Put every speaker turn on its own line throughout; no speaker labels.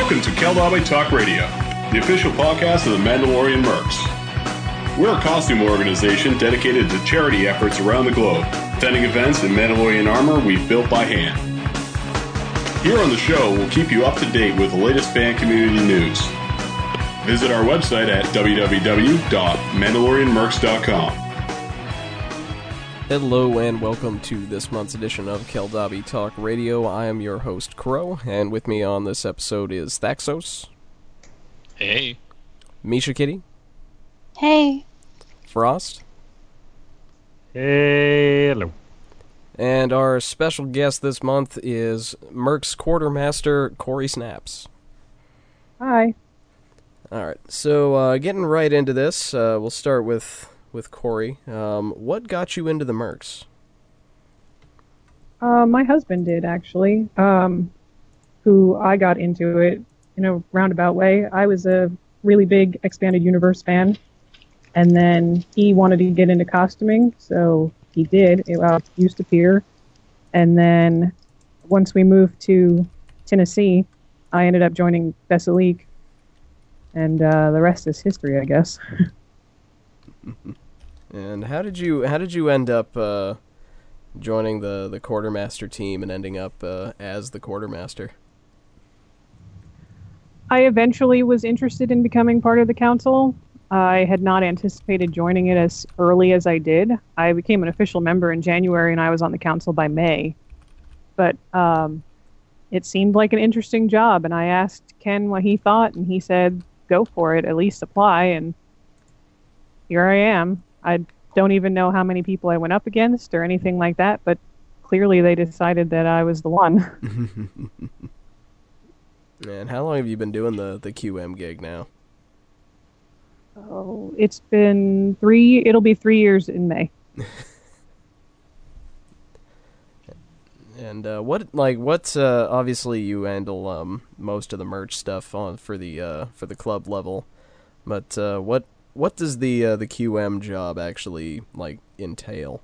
Welcome to Keldabe Talk Radio, the official podcast of the Mandalorian Mercs. We're a costume organization dedicated to charity efforts around the globe, attending events in Mandalorian armor we've built by hand. Here on the show, we'll keep you up to date with the latest fan community news. Visit our website at www.mandalorianmercs.com.
Hello and welcome to this month's edition of Keldabe Talk Radio. I am your host, Crow, and with me on this episode is Thaxos.
Hey.
Misha Kitty.
Hey.
Frost.
Hello.
And our special guest this month is Mercs Quartermaster Corey Snaps.
Hi.
Alright, so getting right into this, we'll start with Corey. What got you into the Mercs?
My husband did, actually, who I got into it in a roundabout way. I was a really big Expanded Universe fan, and then he wanted to get into costuming, so he did. It used to appear, and then once we moved to Tennessee, I ended up joining Thessalique, and the rest is history, I guess.
And how did you end up joining the quartermaster team and ending up as the quartermaster?
I eventually was interested in becoming part of the council. I had not anticipated joining it as early as I did. I became an official member in January, and I was on the council by May. But it seemed like an interesting job, and I asked Ken what he thought, and he said, go for it, at least apply, and here I am. I don't even know how many people I went up against or anything like that, but clearly they decided that I was the one.
And how long have you been doing the QM gig now?
Oh, it's been it'll be 3 years in May.
And obviously you handle most of the merch stuff for the club level, but what does the QM job actually entail?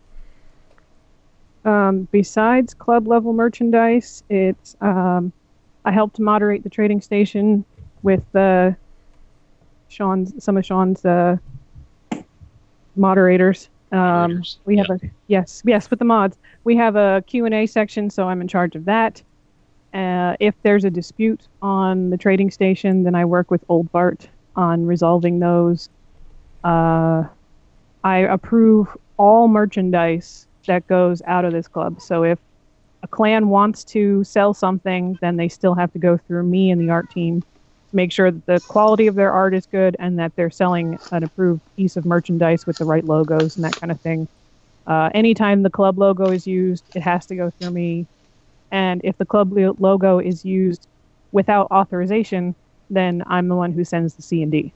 Besides club level merchandise, it's I helped moderate the trading station with some of Sean's moderators. We have yes with the mods. We have a Q&A section, so I'm in charge of that. If there's a dispute on the trading station, then I work with Old Bart on resolving those. I approve all merchandise that goes out of this club. So if a clan wants to sell something, then they still have to go through me and the art team to make sure that the quality of their art is good and that they're selling an approved piece of merchandise with the right logos and that kind of thing. Anytime the club logo is used, it has to go through me. And if the club logo is used without authorization, then I'm the one who sends the C&D.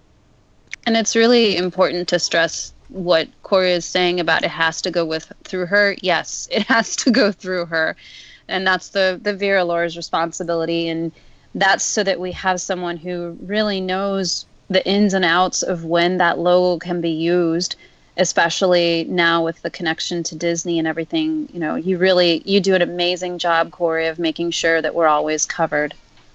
And it's really important to stress what Corey is saying about it has to go through her. Yes, it has to go through her. And that's the Vera Lore's responsibility. And that's so that we have someone who really knows the ins and outs of when that logo can be used, especially now with the connection to Disney and everything. You know, you do an amazing job, Corey, of making sure that we're always covered.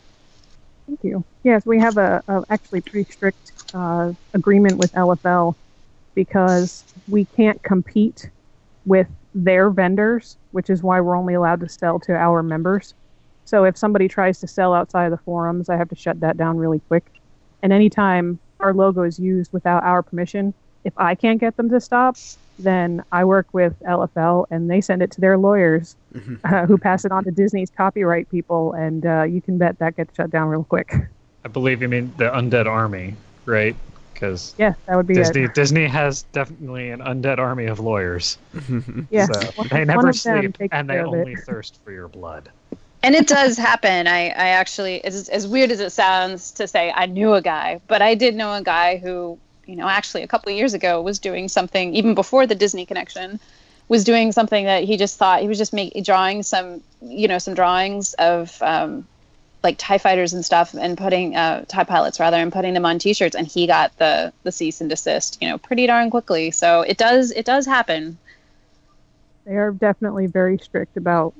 Thank you. Yes, we have a actually pretty strict agreement with LFL because we can't compete with their vendors, which is why we're only allowed to sell to our members. So if somebody tries to sell outside of the forums, I have to shut that down really quick. And anytime our logo is used without our permission, if I can't get them to stop, then I work with LFL and they send it to their lawyers who pass it on to Disney's copyright people, and you can bet that gets shut down real quick.
I believe you mean the Undead Army, right? Because
yes, that would be it.
Disney has definitely an undead army of lawyers.
Yes,
so they never sleep, and they only thirst for your blood.
And it does happen. I actually, as weird as it sounds to say, I knew a guy, but I did know a guy who, actually a couple of years ago was doing something, even before the Disney connection, was doing something that he just thought he was just drawing some drawings of like TIE fighters and stuff, and putting TIE pilots rather, and putting them on T-shirts, and he got the cease and desist, pretty darn quickly. So it does happen.
They are definitely very strict about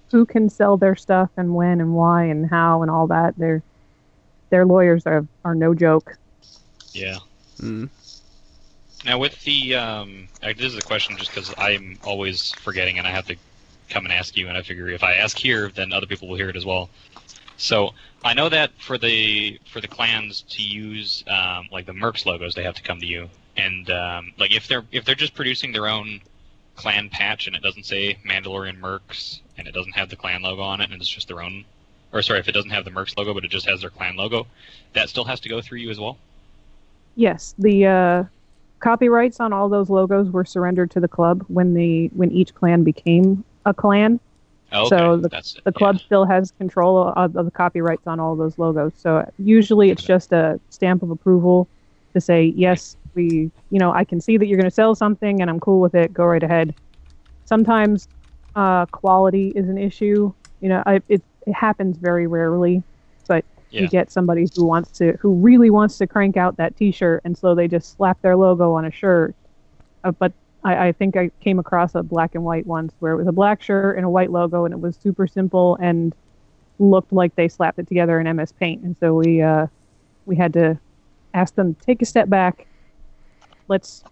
who can sell their stuff and when and why and how and all that. Their lawyers are no joke.
Yeah.
Mm.
Now with the this is a question just because I'm always forgetting and I have to come and ask you, and I figure if I ask here, then other people will hear it as well. So I know that for the clans to use like the Mercs logos, they have to come to you, and like if they're just producing their own clan patch and it doesn't say Mandalorian Mercs and it doesn't have the clan logo on it and it's just their own, or sorry, if it doesn't have the Mercs logo but it just has their clan logo, that still has to go through you as well?
Yes, the copyrights on all those logos were surrendered to the club when each clan became a clan.
Oh, okay.
So the club still has control of the copyrights on all those logos. So usually it's just a stamp of approval to say, yes, I can see that you're going to sell something and I'm cool with it. Go right ahead. Sometimes quality is an issue. It happens very rarely, but you get somebody who really wants to crank out that T-shirt, and so they just slap their logo on a shirt. But I think I came across a black and white once where it was a black shirt and a white logo, and it was super simple and looked like they slapped it together in MS Paint. And so we had to ask them to take a step back. Let's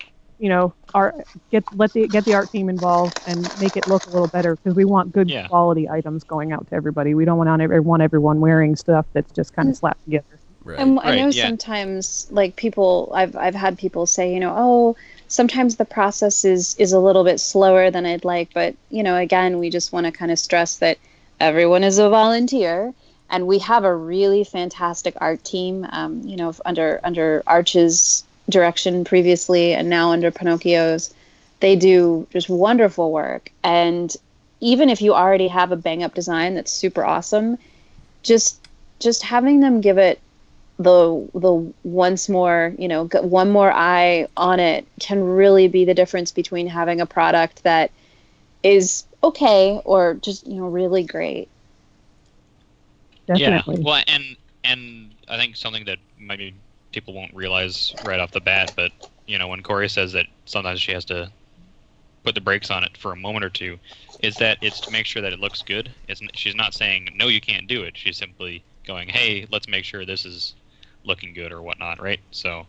get the art team involved and make it look a little better, because we want good quality items going out to everybody. We don't want everyone wearing stuff that's just kind of slapped together.
Right.
And I know sometimes, like, people, I've had people say, sometimes the process is a little bit slower than I'd like, but again, we just want to kind of stress that everyone is a volunteer, and we have a really fantastic art team. Under Arch's direction previously, and now under Pinocchio's, they do just wonderful work. And even if you already have a bang up design that's super awesome, just having them give it the once more, one more eye on it can really be the difference between having a product that is okay or just really great.
Definitely.
Yeah. Well, and I think something that maybe people won't realize right off the bat, but when Corey says that sometimes she has to put the brakes on it for a moment or two, is that it's to make sure that it looks good. She's not saying no, you can't do it. She's simply going, hey, let's make sure this is looking good or whatnot, right? So,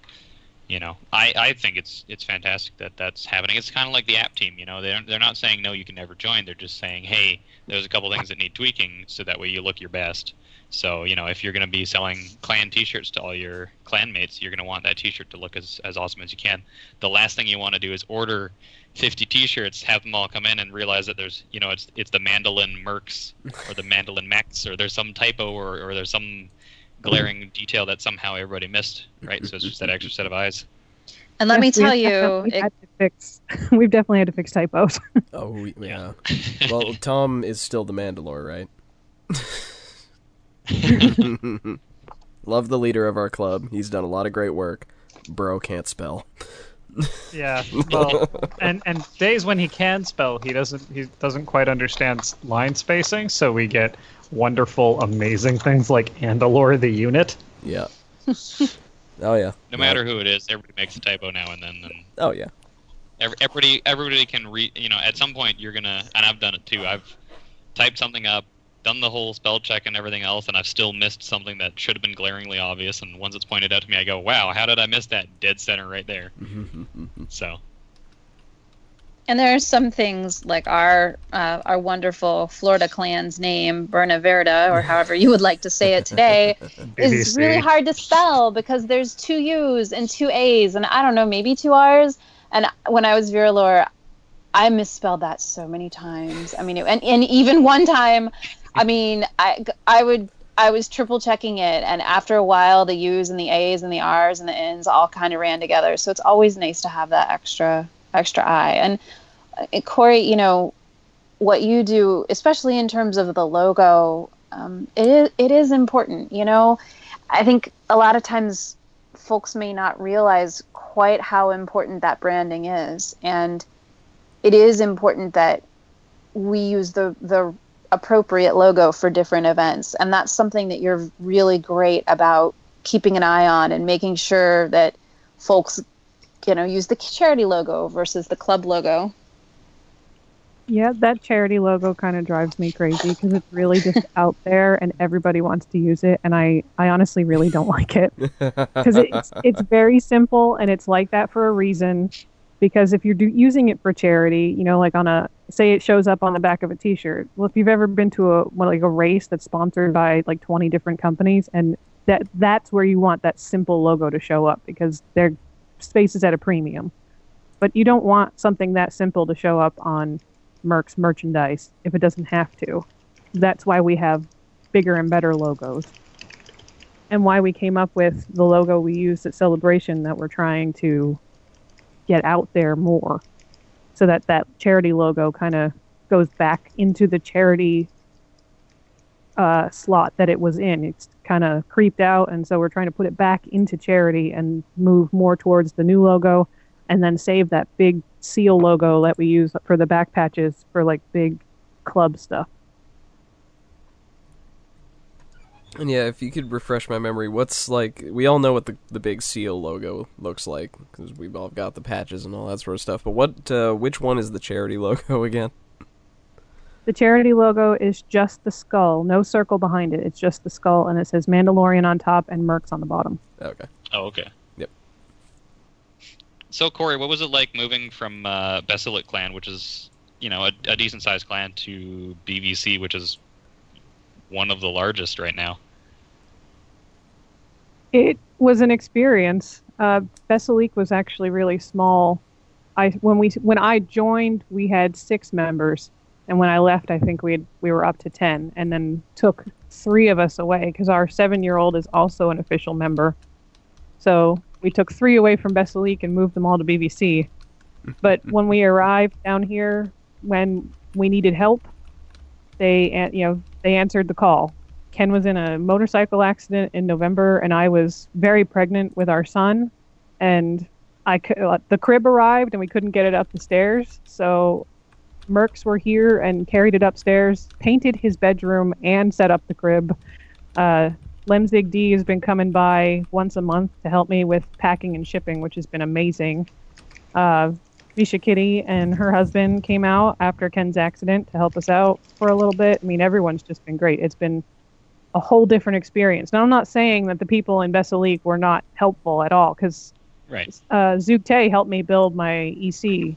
I think it's fantastic that that's happening. It's kind of like the app team, they're not saying no, you can never join. They're just saying, hey, there's a couple things that need tweaking so that way you look your best. So, if you're going to be selling clan T-shirts to all your clan mates, you're going to want that T-shirt to look as awesome as you can. The last thing you want to do is order 50 T-shirts, have them all come in, and realize that there's, it's the Mandolin Mercs or the Mandolin Max, or there's some typo or there's some glaring detail that somehow everybody missed, right? So it's just that extra set of eyes.
And let me tell you,
we've definitely had to fix typos.
Oh, yeah. Well, Tom is still the Mandalore, right? Love the leader of our club. He's done a lot of great work. Bro can't spell.
Yeah, well, and days when he can spell, he doesn't quite understand line spacing, so we get wonderful, amazing things like Andalore the unit.
Yeah. Oh yeah.
No matter who it is, everybody makes a typo now and then. And
oh yeah.
Everybody can read. At some point you're gonna, and I've done it too. I've typed something up, done the whole spell check and everything else, and I've still missed something that should have been glaringly obvious. And once it's pointed out to me, I go, "Wow, how did I miss that dead center right there?" So.
And there are some things like our wonderful Florida clan's name, Berna Verda, or however you would like to say it today, is really hard to spell because there's 2 U's and 2 A's and I don't know, maybe 2 R's. And when I was Viralore, I misspelled that so many times. I mean, and even one time, I mean, I was triple checking it, and after a while, the U's and the A's and the R's and the N's all kind of ran together. So it's always nice to have that extra eye. And Corey, what you do, especially in terms of the logo, it is important. I think a lot of times folks may not realize quite how important that branding is, and it is important that we use the appropriate logo for different events, and that's something that you're really great about keeping an eye on and making sure that folks use the charity logo versus the club logo.
Yeah, that charity logo kind of drives me crazy because it's really just out there and everybody wants to use it, and I honestly really don't like it because it's very simple and it's like that for a reason. Because if you're using it for charity, like say it shows up on the back of a T-shirt. Well, if you've ever been to a race that's sponsored by like 20 different companies, and that's where you want that simple logo to show up because their space is at a premium. But you don't want something that simple to show up on Merck's merchandise if it doesn't have to. That's why we have bigger and better logos. And why we came up with the logo we used at Celebration that we're trying to get out there more. So that charity logo kind of goes back into the charity slot that it was in. It's kind of creeped out, and so we're trying to put it back into charity and move more towards the new logo, and then save that big seal logo that we use for the back patches for like big club stuff.
And yeah, if you could refresh my memory, what's like, we all know what the big seal logo looks like, because we've all got the patches and all that sort of stuff, but which one is the charity logo again?
The charity logo is just the skull, no circle behind it, it's just the skull, and it says Mandalorian on top and Mercs on the bottom.
Okay.
Oh, okay.
Yep.
So, Corey, what was it like moving from Basilik clan, which is, a decent-sized clan, to BVC, which is one of the largest right now?
It was an experience. Basilik was actually really small. When I joined, we had 6 members, and when I left, I think we were up to 10, and then took 3 of us away because our 7-year-old is also an official member. So we took 3 away from Basilik and moved them all to BVC. But when we arrived down here, when we needed help, they answered the call. Ken was in a motorcycle accident in November, and I was very pregnant with our son, and the crib arrived, and we couldn't get it up the stairs, so Mercs were here and carried it upstairs, painted his bedroom, and set up the crib. Lemzig D has been coming by once a month to help me with packing and shipping, which has been amazing. Visha Kitty and her husband came out after Ken's accident to help us out for a little bit. I mean, everyone's just been great. It's been a whole different experience. Now, I'm not saying that the people in Basilik were not helpful at all, because
right.
Zug Tay helped me build my EC.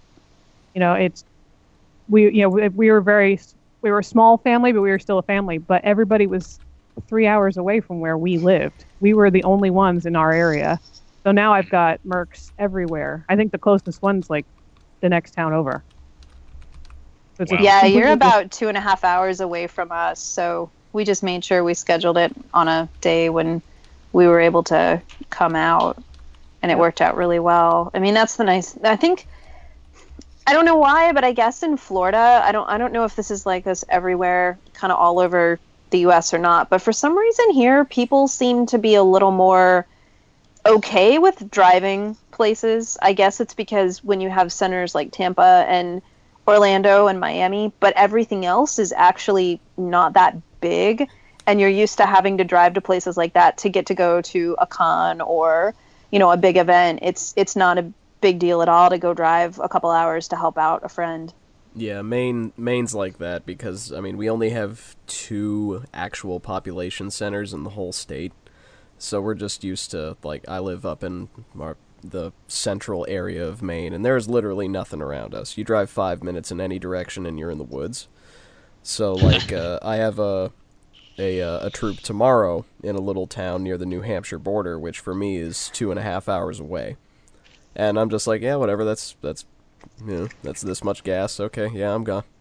We were a small family, but we were still a family. But everybody was 3 hours away from where we lived. We were the only ones in our area. So now I've got Mercs everywhere. I think the closest one's like the next town over. So
Wow.
Yeah, you're about 2.5 hours away from us. So we just made sure we scheduled it on a day when we were able to come out, and it worked out really well. I mean, that's the nice. I think, I don't know why, but I guess in Florida, I don't know if this is like this everywhere, kind of all over the U.S. or not. But for some reason here, people seem to be a little more okay with driving places. I guess it's because when you have centers like Tampa and Orlando and Miami, but everything else is actually not that big, and you're used to having to drive to places like that to get to go to a con or, a big event. It's not a big deal at all to go drive a couple hours to help out a friend.
Yeah, Maine's like that because, I mean, we only have 2 actual population centers in the whole state. So we're just used to, like, I live up in the central area of Maine, and there's literally nothing around us. You drive 5 minutes in any direction, and you're in the woods. So, like, I have a troop tomorrow in a little town near the New Hampshire border, which for me is 2.5 hours away. And I'm just like, yeah, whatever, that's this much gas, okay, yeah, I'm gone.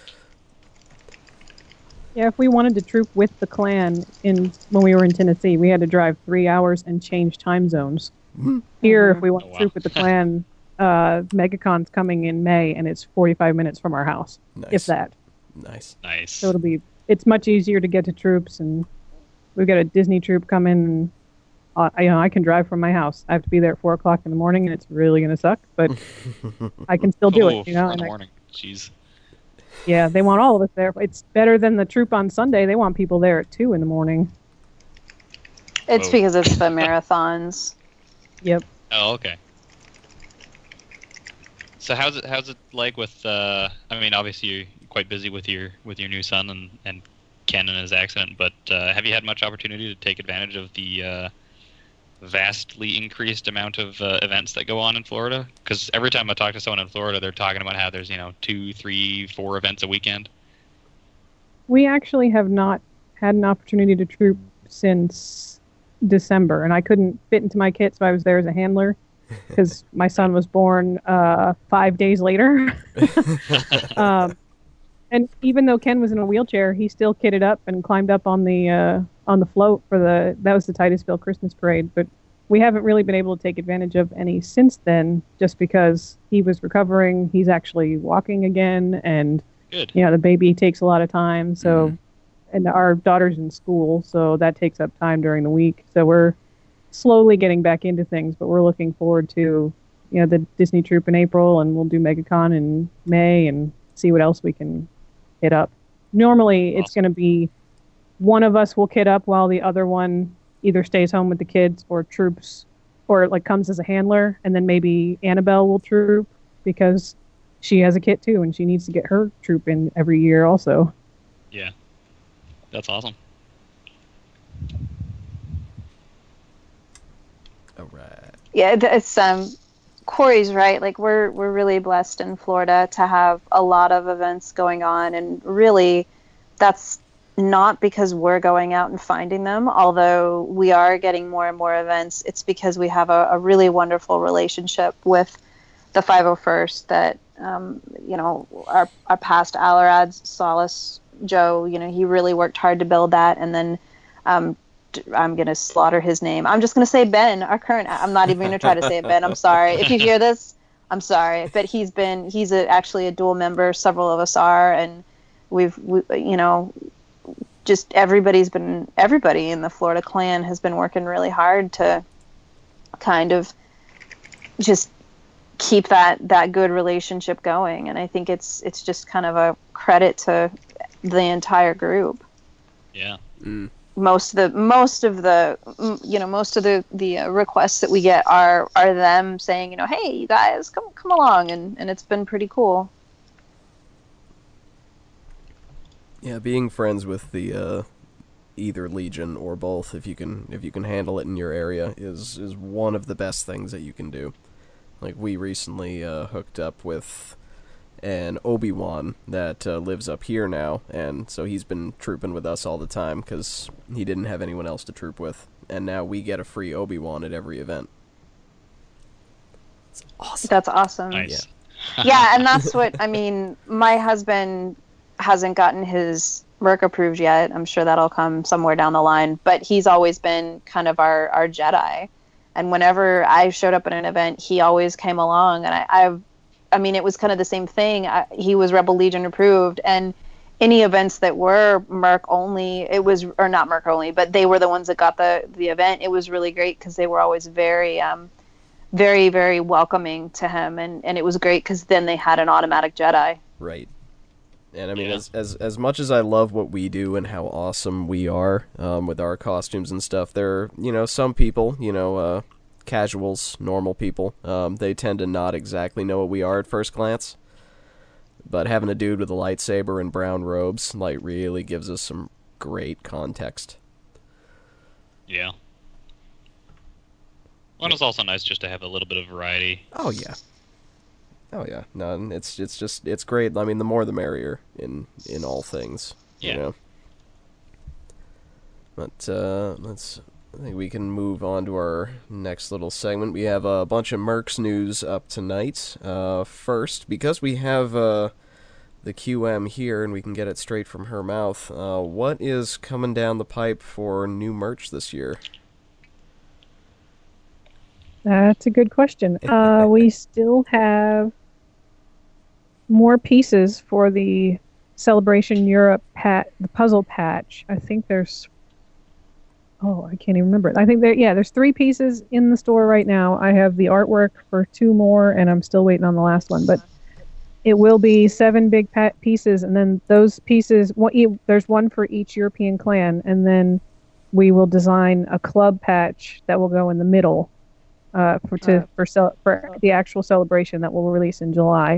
Yeah, if we wanted to troop with the clan when we were in Tennessee, we had to drive 3 hours and change time zones. Here, if we want to troop with the clan, MegaCon's coming in May, and it's 45 minutes from our house, if that.
Nice.
So it's much easier to get to troops, and we've got a Disney troop coming. I can drive from my house. I have to be there at 4 o'clock in the morning, and it's really going to suck, but I can still do it.
In the morning. Jeez.
Yeah, they want all of us there. It's better than the troop on Sunday. They want people there at 2 in the morning.
It's because it's the marathons.
Yep.
Oh, okay. So how's it like with? I mean, obviously you're quite busy with your new son and Ken and his accident, but have you had much opportunity to take advantage of the vastly increased amount of events that go on in Florida? Because every time I talk to someone in Florida, they're talking about how there's 2, 3, 4 events a weekend.
We actually have not had an opportunity to troop since December, and I couldn't fit into my kit, so I was there as a handler because my son was born 5 days later. And even though Ken was in a wheelchair, he still kitted up and climbed up on the float for that was the Titusville Christmas parade. But we haven't really been able to take advantage of any since then, just because he was recovering. He's actually walking again, and
Good.
the baby takes a lot of time. So, and our daughter's in school, so that takes up time during the week. So we're slowly getting back into things, but we're looking forward to the Disney Troop in April, and we'll do MegaCon in May and see what else we can hit up. Normally, it's going to be one of us will kit up while the other one either stays home with the kids or troops, or comes as a handler, and then maybe Annabelle will troop because she has a kit too, and she needs to get her troop in every year also.
Yeah, that's awesome.
All right.
Yeah, it's Corey's right. We're really blessed in Florida to have a lot of events going on, and really that's not because we're going out and finding them, although we are getting more and more events. It's because we have a really wonderful relationship with the 501st that our past Allerads, Solace Joe, he really worked hard to build that, and then I'm going to slaughter his name. I'm just going to say Ben, our current. I'm not even going to try to say it, Ben. I'm sorry. If you hear this, I'm sorry. But he's actually a dual member. Several of us are. And just everybody in the Florida clan has been working really hard to kind of just keep that good relationship going. And I think it's just kind of a credit to the entire group.
Yeah.
Mm.
Most of the requests that we get are them saying, hey, you guys come along, and it's been pretty cool.
Yeah, being friends with the either Legion or both, if you can handle it in your area, is one of the best things that you can do. We recently hooked up with an Obi-Wan that lives up here now, and so he's been trooping with us all the time because he didn't have anyone else to troop with, and now we get a free Obi-Wan at every event. It's awesome.
That's awesome.
Nice.
Yeah, and that's what my husband hasn't gotten his Merc approved yet. I'm sure that'll come somewhere down the line, but he's always been kind of our Jedi, and whenever I showed up at an event, he always came along, and it was kind of the same thing. He was Rebel Legion approved, and any events that were Merc only, or not Merc only, but they were the ones that got the event. It was really great because they were always very, very, very welcoming to him, and it was great because then they had an automatic Jedi.
Right. And as much as I love what we do and how awesome we are with our costumes and stuff, there are, some people, casuals, normal people, they tend to not exactly know what we are at first glance. But having a dude with a lightsaber and brown robes, really gives us some great context.
Yeah. Well, it's also nice just to have a little bit of variety.
Oh yeah. No, it's great. The more the merrier in all things.
Yeah.
But I think we can move on to our next little segment. We have a bunch of Mercs news up tonight. First, because we have the QM here and we can get it straight from her mouth, what is coming down the pipe for new merch this year?
That's a good question. We still have more pieces for the Celebration Europe the puzzle patch. I think there's I can't even remember. I think there's 3 pieces in the store right now. I have the artwork for 2 more, and I'm still waiting on the last one. But it will be 7 big pieces, and then those pieces, there's one for each European clan, and then we will design a club patch that will go in the middle. for the actual celebration that we'll release in July.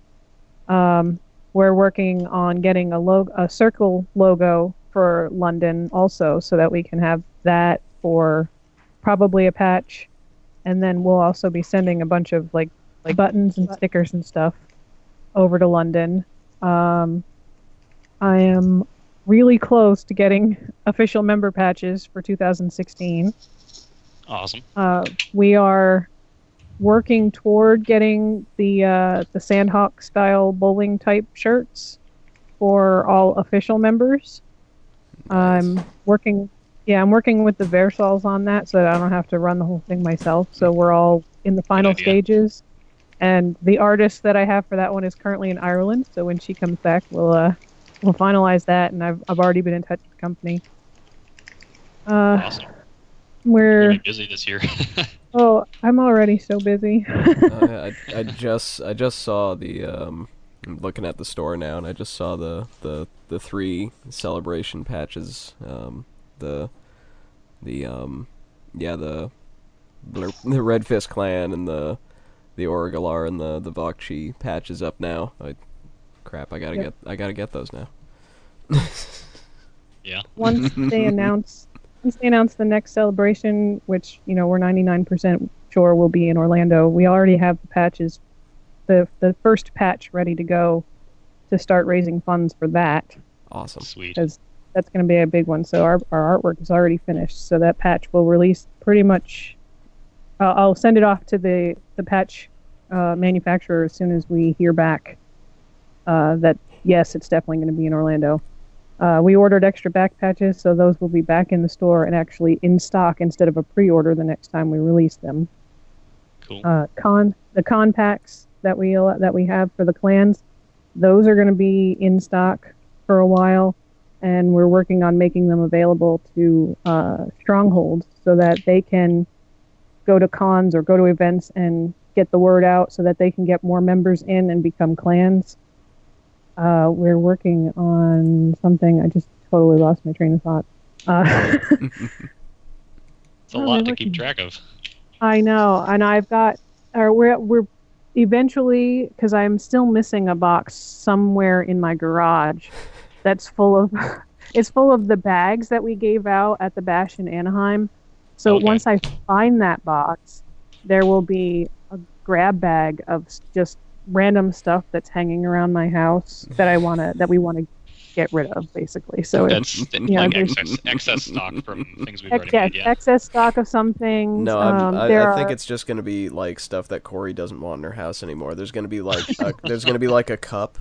We're working on getting a circle logo for London also, so that we can have that for probably a patch, and then we'll also be sending a bunch of like buttons and stickers and stuff over to London. I am really close to getting official member patches for 2016.
Awesome.
We are working toward getting the Sandhawk style bowling type shirts for all official members. I'm working with the Versals on that, so that I don't have to run the whole thing myself. So we're all in the final stages, and the artist that I have for that one is currently in Ireland. So when she comes back, we'll finalize that, and I've already been in touch with the company.
Awesome.
We're
You're gonna be busy this year.
Oh, I'm already so busy.
I just saw the I'm looking at the store now, and I just saw the 3 celebration patches. The Red Fist Clan and the Origalar and the Vokchi patches up now. I gotta get those now.
Yeah.
Once they announce the next celebration, which we're 99% sure will be in Orlando, we already have the patches, the first patch ready to go to start raising funds for that.
Awesome.
Sweet.
Because that's going to be a big one. So our artwork is already finished. So that patch will release pretty much. I'll send it off to the patch manufacturer as soon as we hear back that yes, it's definitely going to be in Orlando. We ordered extra back patches, so those will be back in the store and actually in stock instead of a pre-order the next time we release them.
Cool.
The con packs that we have for the clans, those are going to be in stock for a while, and we're working on making them available to strongholds so that they can go to cons or go to events and get the word out so that they can get more members in and become clans. We're working on something. I just totally lost my train of thought.
It's a lot to keep track of.
I know, and we're eventually, because I'm still missing a box somewhere in my garage that's full of the bags that we gave out at the Bash in Anaheim. So once I find that box, there will be a grab bag of just random stuff that's hanging around my house that we want to get rid of, basically. So
that's excess stock from things we've already made. Yeah.
Excess stock of some things.
No, I think it's just going to be like stuff that Corey doesn't want in her house anymore. There's going to be like a cup.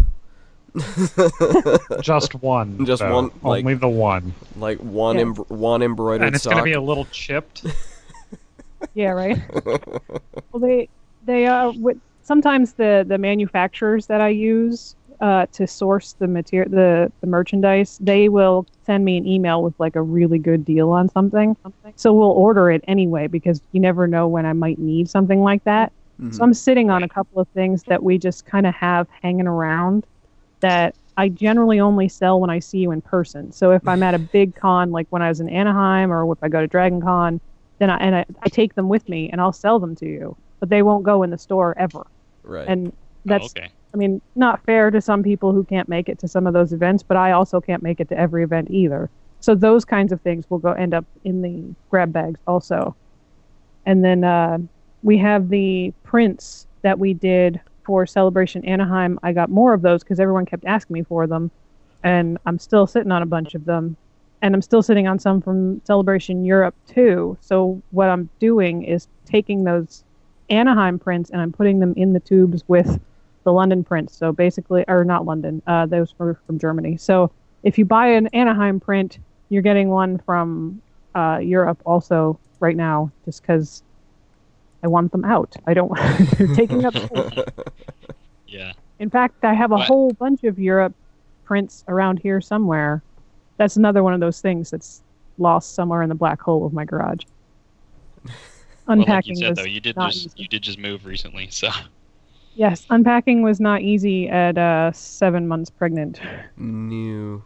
Just one.
Just
though.
one. Like,
only the one.
Like one one embroidered
and it's
sock.
going to be a little chipped.
Yeah, right. Well, they sometimes the manufacturers that I use to source the material, the merchandise, they will send me an email with like a really good deal on something. So we'll order it anyway because you never know when I might need something like that. Mm-hmm. So I'm sitting on a couple of things that we just kind of have hanging around that I generally only sell when I see you in person. So if I'm at a big con, like when I was in Anaheim or if I go to Dragon Con, then I take them with me and I'll sell them to you. But they won't go in the store ever.
Right.
And that's, I mean, not fair to some people who can't make it to some of those events, but I also can't make it to every event either. So those kinds of things will end up in the grab bags also. And then we have the prints that we did for Celebration Anaheim. I got more of those because everyone kept asking me for them. And I'm still sitting on a bunch of them. And I'm still sitting on some from Celebration Europe too. So what I'm doing is taking those Anaheim prints and I'm putting them in the tubes with the London prints. So basically, or not London, those were from Germany. So if you buy an Anaheim print, you're getting one from Europe also right now, just because I want them out. I don't want they're taking up space.
Yeah.
In fact, I have a whole bunch of Europe prints around here somewhere. That's another one of those things that's lost somewhere in the black hole of my garage. Unpacking
well, like you said, though, you did just move recently, so.
Yes, unpacking was not easy at 7 months pregnant.
New.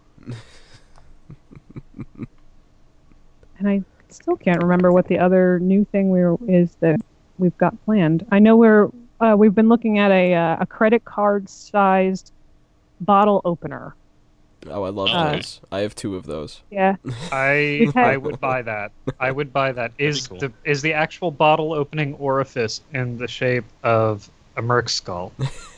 And I still can't remember what the other new thing is that we've got planned. I know we've been looking at a credit card sized bottle opener.
Oh, I love
Okay.
those. I have 2 of those.
Yeah.
I would buy that. I would buy that. Is
cool.
the actual bottle opening orifice in the shape of a Merc skull?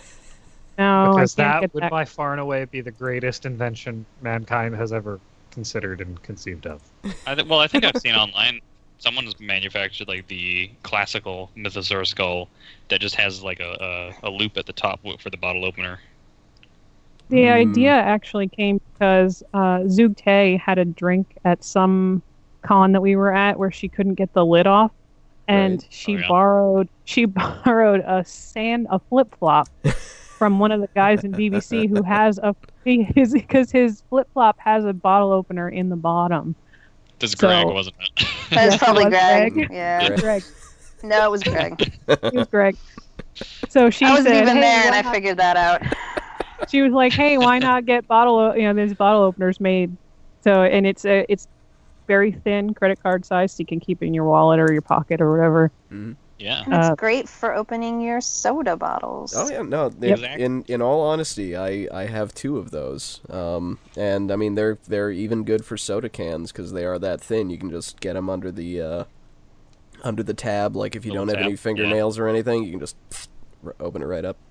No,
Because
I can't
that
get
would
that.
by far and away be the greatest invention mankind has ever considered and conceived of.
I think I've seen online someone's manufactured like the classical Mythosaur skull that just has like a loop at the top for the bottle opener.
The idea actually came because Zug Tay had a drink at some con that we were at where she couldn't get the lid off, and
Right.
she
Oh, yeah.
borrowed a flip flop from one of the guys in BBC who has because his flip flop has a bottle opener in the bottom.
This is
So-
Greg, wasn't it?
That was
Yes, it
probably
was
Greg.
Greg.
Yeah.
Greg.
Greg,
No, it was Greg.
it was Greg. So she
I wasn't
said,
even
"Hey,
there, and
why
I
not-"
figured that out.
She was like, "Hey, why not get these bottle openers made?" So, and it's very thin, credit card size, so you can keep it in your wallet or your pocket or whatever.
Yeah.
And it's
Uh,
great for opening your soda bottles.
Oh yeah, no.
Exactly.
In all honesty, I have 2 of those, and I mean they're even good for soda cans because they are that thin. You can just get them under the tab. Like if you
Little
don't have any
tab,
fingernails or anything, you can just open it right up.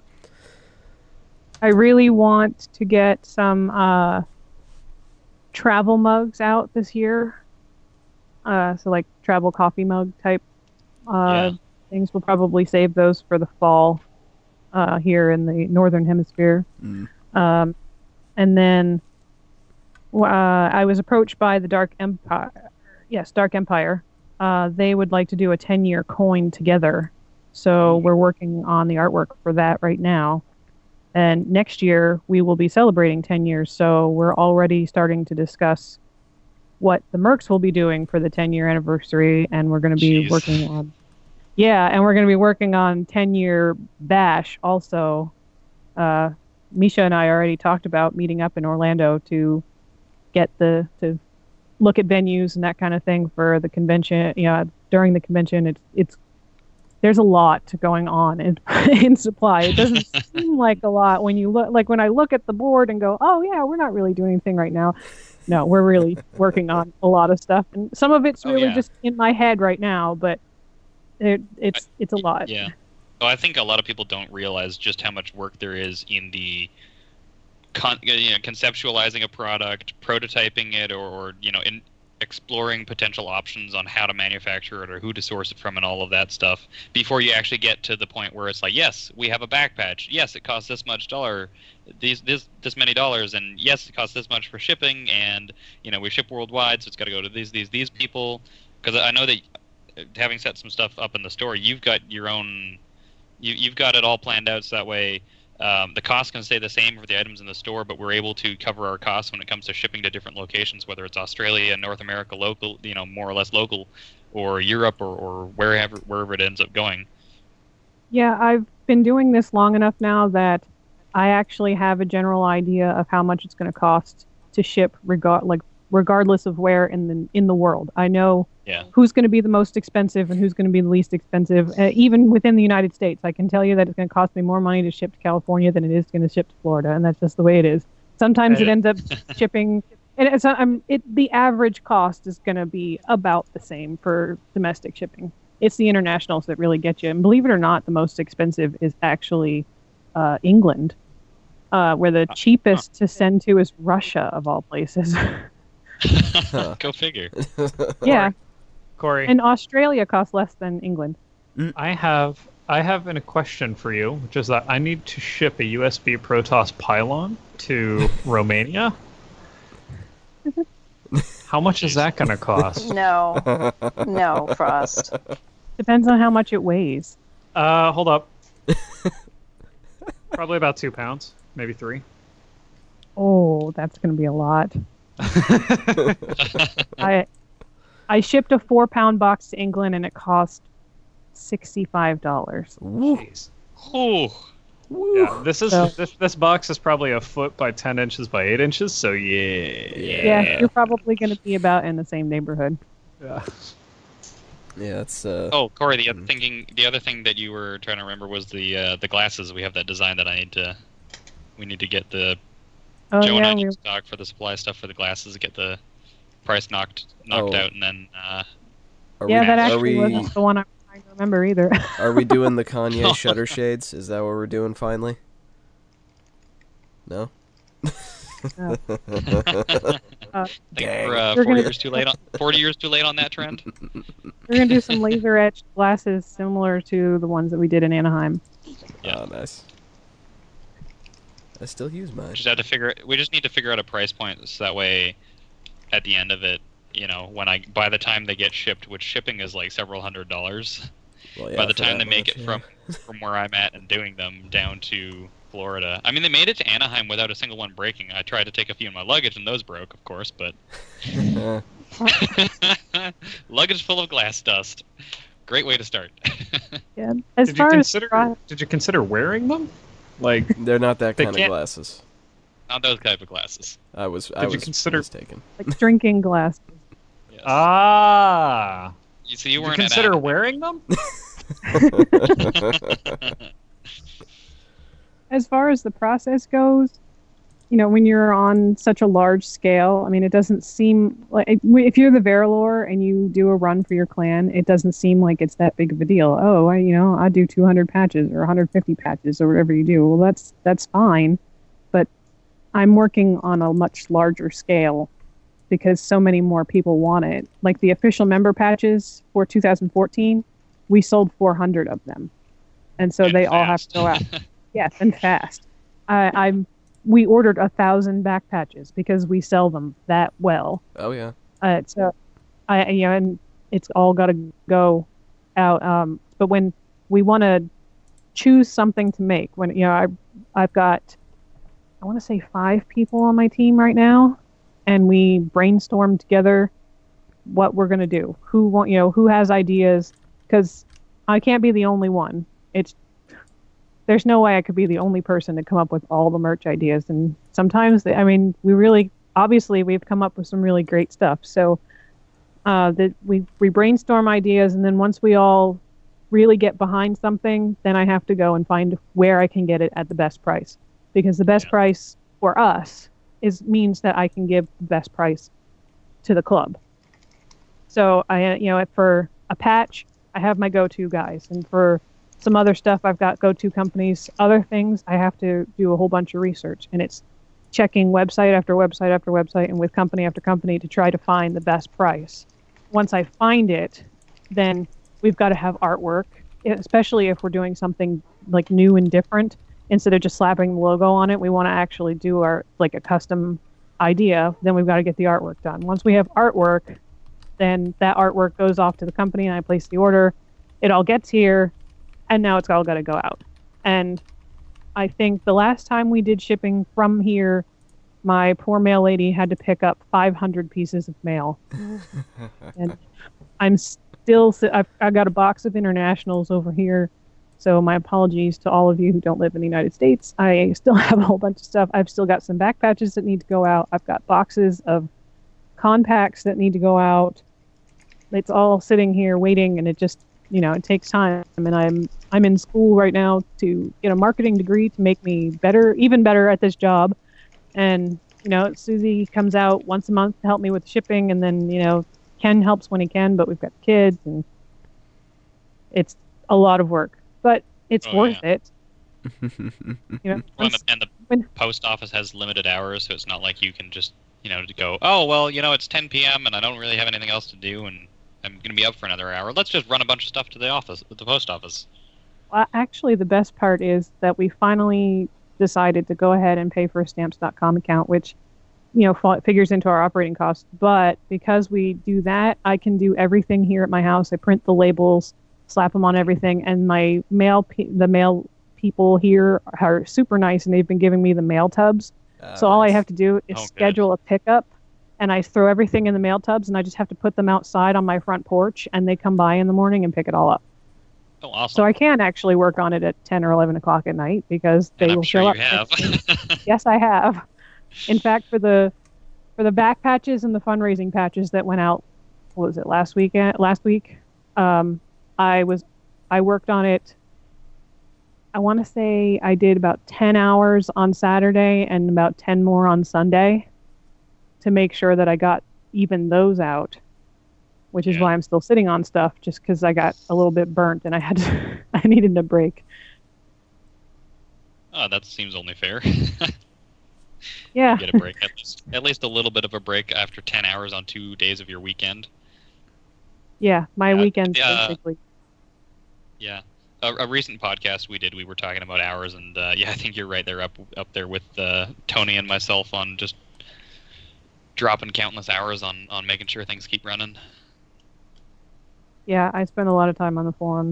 I really want to get some travel mugs out this year. So like travel coffee mug type
Yeah.
things. We'll probably save those for the fall here in the northern hemisphere. And then I was approached by the Dark Empire. Yes, Dark Empire. They would like to do a 10-year coin together. So we're working on the artwork for that right now. And next year we will be celebrating 10 years. So we're already starting to discuss what the Mercs will be doing for the 10-year anniversary. And we're going to be
Jeez.
working on... Yeah, and we're going to be working on 10-year Bash also. Misha and I already talked about meeting up in Orlando to get to look at venues and that kind of thing for the convention. During the convention, it's there's a lot going on in supply. It doesn't seem like a lot when you look. Like when I look at the board and go, "Oh yeah, we're not really doing anything right now." No, we're really working on a lot of stuff, and some of it's really
yeah.
just in my head right now, but it's a lot.
Yeah. Well, I think a lot of people don't realize just how much work there is in the conceptualizing a product, prototyping it, or in exploring potential options on how to manufacture it or who to source it from and all of that stuff before you actually get to the point where it's like, yes, we have a back patch. Yes, it costs this much this many dollars, and yes, it costs this much for shipping, and we ship worldwide, so it's got to go to these people. Because I know that having set some stuff up in the store, you've got your own, you've got it all planned out so that way. The cost can stay the same for the items in the store, but we're able to cover our costs when it comes to shipping to different locations, whether it's Australia, North America, local, more or less local, or Europe, or wherever it ends up going.
Yeah, I've been doing this long enough now that I actually have a general idea of how much it's going to cost to ship, regardless of where in the world. I know
Yeah.
who's going to be the most expensive and who's going to be the least expensive. Even within the United States, I can tell you that it's going to cost me more money to ship to California than it is going to ship to Florida, and that's just the way it is. Sometimes it ends up shipping, and the average cost is going to be about the same for domestic shipping. It's the internationals that really get you, and believe it or not, the most expensive is actually England, where the cheapest to send to is Russia, of all places.
Go figure.
Yeah,
Corey,
and Australia costs less than England.
I have a question for you, which is that I need to ship a USB Protoss pylon to Romania. How much is that going to cost?
No. No, Frost.
Depends on how much it weighs.
Hold up. Probably about 2 pounds, maybe 3.
Oh, that's going to be a lot. I shipped a 4-pound box to England and it cost $65.
Jeez.
Oh,
Yeah, this is
So-
this box is probably a foot by 10 inches by 8 inches. So yeah.
Yeah, you're probably going to be about in the same neighborhood.
Yeah.
Yeah, it's
Oh, Corey, the other thing that you were trying to remember was the glasses. We have that design that we need to get the
Oh
Joe and I
yeah,
need
we
to talk for the supply stuff for the glasses to get the price knocked
Oh.
out, and then
Are
yeah,
we,
that
are
actually
we
wasn't the one I'm trying to remember either.
are we doing the Kanye shutter shades? Is that what we're doing finally? No.
Uh,
I think we're
We're
40
gonna-
years too late on 40 years too late on that trend.
We're gonna do some laser etched glasses similar to the ones that we did in Anaheim.
Yeah.
Oh, nice. I still use mine.
We just need to figure out a price point so that way, at the end of it, by the time they get shipped, which shipping is like several $100s.
Well, yeah,
By the
for
time
that
they make
much,
it
yeah.
from where I'm at and doing them down to Florida. I mean, they made it to Anaheim without a single one breaking. I tried to take a few in my luggage, and those broke, of course, but luggage full of glass dust. Great way to start.
Yeah. As
Did you
far
consider? Did you consider wearing them? Like,
They're not that
They
kind of
can't-
glasses.
Not those type of glasses.
I was
Did you consider-
mistaken.
like drinking glasses.
Yes.
you
So you
did you
weren't
consider
at
wearing them?
As far as the process goes, when you're on such a large scale, I mean, it doesn't seem like if you're the Verilor and you do a run for your clan, it doesn't seem like it's that big of a deal. Oh, I do 200 patches or 150 patches or whatever you do. Well, that's fine, but I'm working on a much larger scale because so many more people want it. Like the official member patches for 2014, we sold 400 of them, and so
And
they all have
fast.
to go out. Yes, and fast. We ordered 1,000 back patches because we sell them that well.
Oh yeah.
So, and it's all got to go out. But when we want to choose something to make, I've got, I want to say 5 people on my team right now, and we brainstorm together what we're gonna do. Who has ideas? Because I can't be the only one. There's no way I could be the only person to come up with all the merch ideas. And sometimes, we've come up with some really great stuff. So that we brainstorm ideas, and then once we all really get behind something, then I have to go and find where I can get it at the best price. Because the best price for us means that I can give the best price to the club. So for a patch, I have my go-to guys, and for some other stuff, I've got go-to companies. Other things, I have to do a whole bunch of research, and it's checking website after website after website and with company after company to try to find the best price. Once I find it, then we've got to have artwork, especially if we're doing something like new and different. Instead of just slapping the logo on it, we want to actually do a custom idea. Then we've got to get the artwork done. Once we have artwork, then that artwork goes off to the company, and I place the order. It all gets here, and now it's all got to go out. And I think the last time we did shipping from here, my poor mail lady had to pick up 500 pieces of mail. And I'm still, I've got a box of internationals over here. So my apologies to all of you who don't live in the United States. I still have a whole bunch of stuff. I've still got some back patches that need to go out. I've got boxes of con packs that need to go out. It's all sitting here waiting, and it just, it takes time. And I'm in school right now to get a marketing degree to make me even better at this job. And, Susie comes out once a month to help me with shipping, and then, Ken helps when he can, but we've got kids, and it's a lot of work. But it's worth it.
and the post office has limited hours, so it's not like you can just, to go, oh, well, it's 10 p.m. and I don't really have anything else to do, and I'm going to be up for another hour. Let's just run a bunch of stuff to the post office.
Well, actually, the best part is that we finally decided to go ahead and pay for a Stamps.com account, which, figures into our operating costs. But because we do that, I can do everything here at my house. I print the labels, slap them on everything, and the mail people here are super nice, and they've been giving me the mail tubs. So all I have to do is schedule a pickup, and I throw everything in the mail tubs, and I just have to put them outside on my front porch, and they come by in the morning and pick it all up.
Oh, awesome.
So I can actually work on it at 10 or 11 o'clock at night because they will show up.
You have.
Yes, I have. In fact, for the back patches and the fundraising patches that went out, what was it, last week? I worked on it. I want to say I did about 10 hours on Saturday and about 10 more on Sunday to make sure that I got even those out, which is why I'm still sitting on stuff, just because I got a little bit burnt and I needed a break.
Oh, that seems only fair.
Yeah.
Get a break, at least a little bit of a break after 10 hours on 2 days of your weekend.
Yeah, my weekends basically.
Yeah. A recent podcast we did, we were talking about hours, and I think you're right. They're up there with Tony and myself on just dropping countless hours on making sure things keep running.
Yeah, I spend a lot of time on the forums.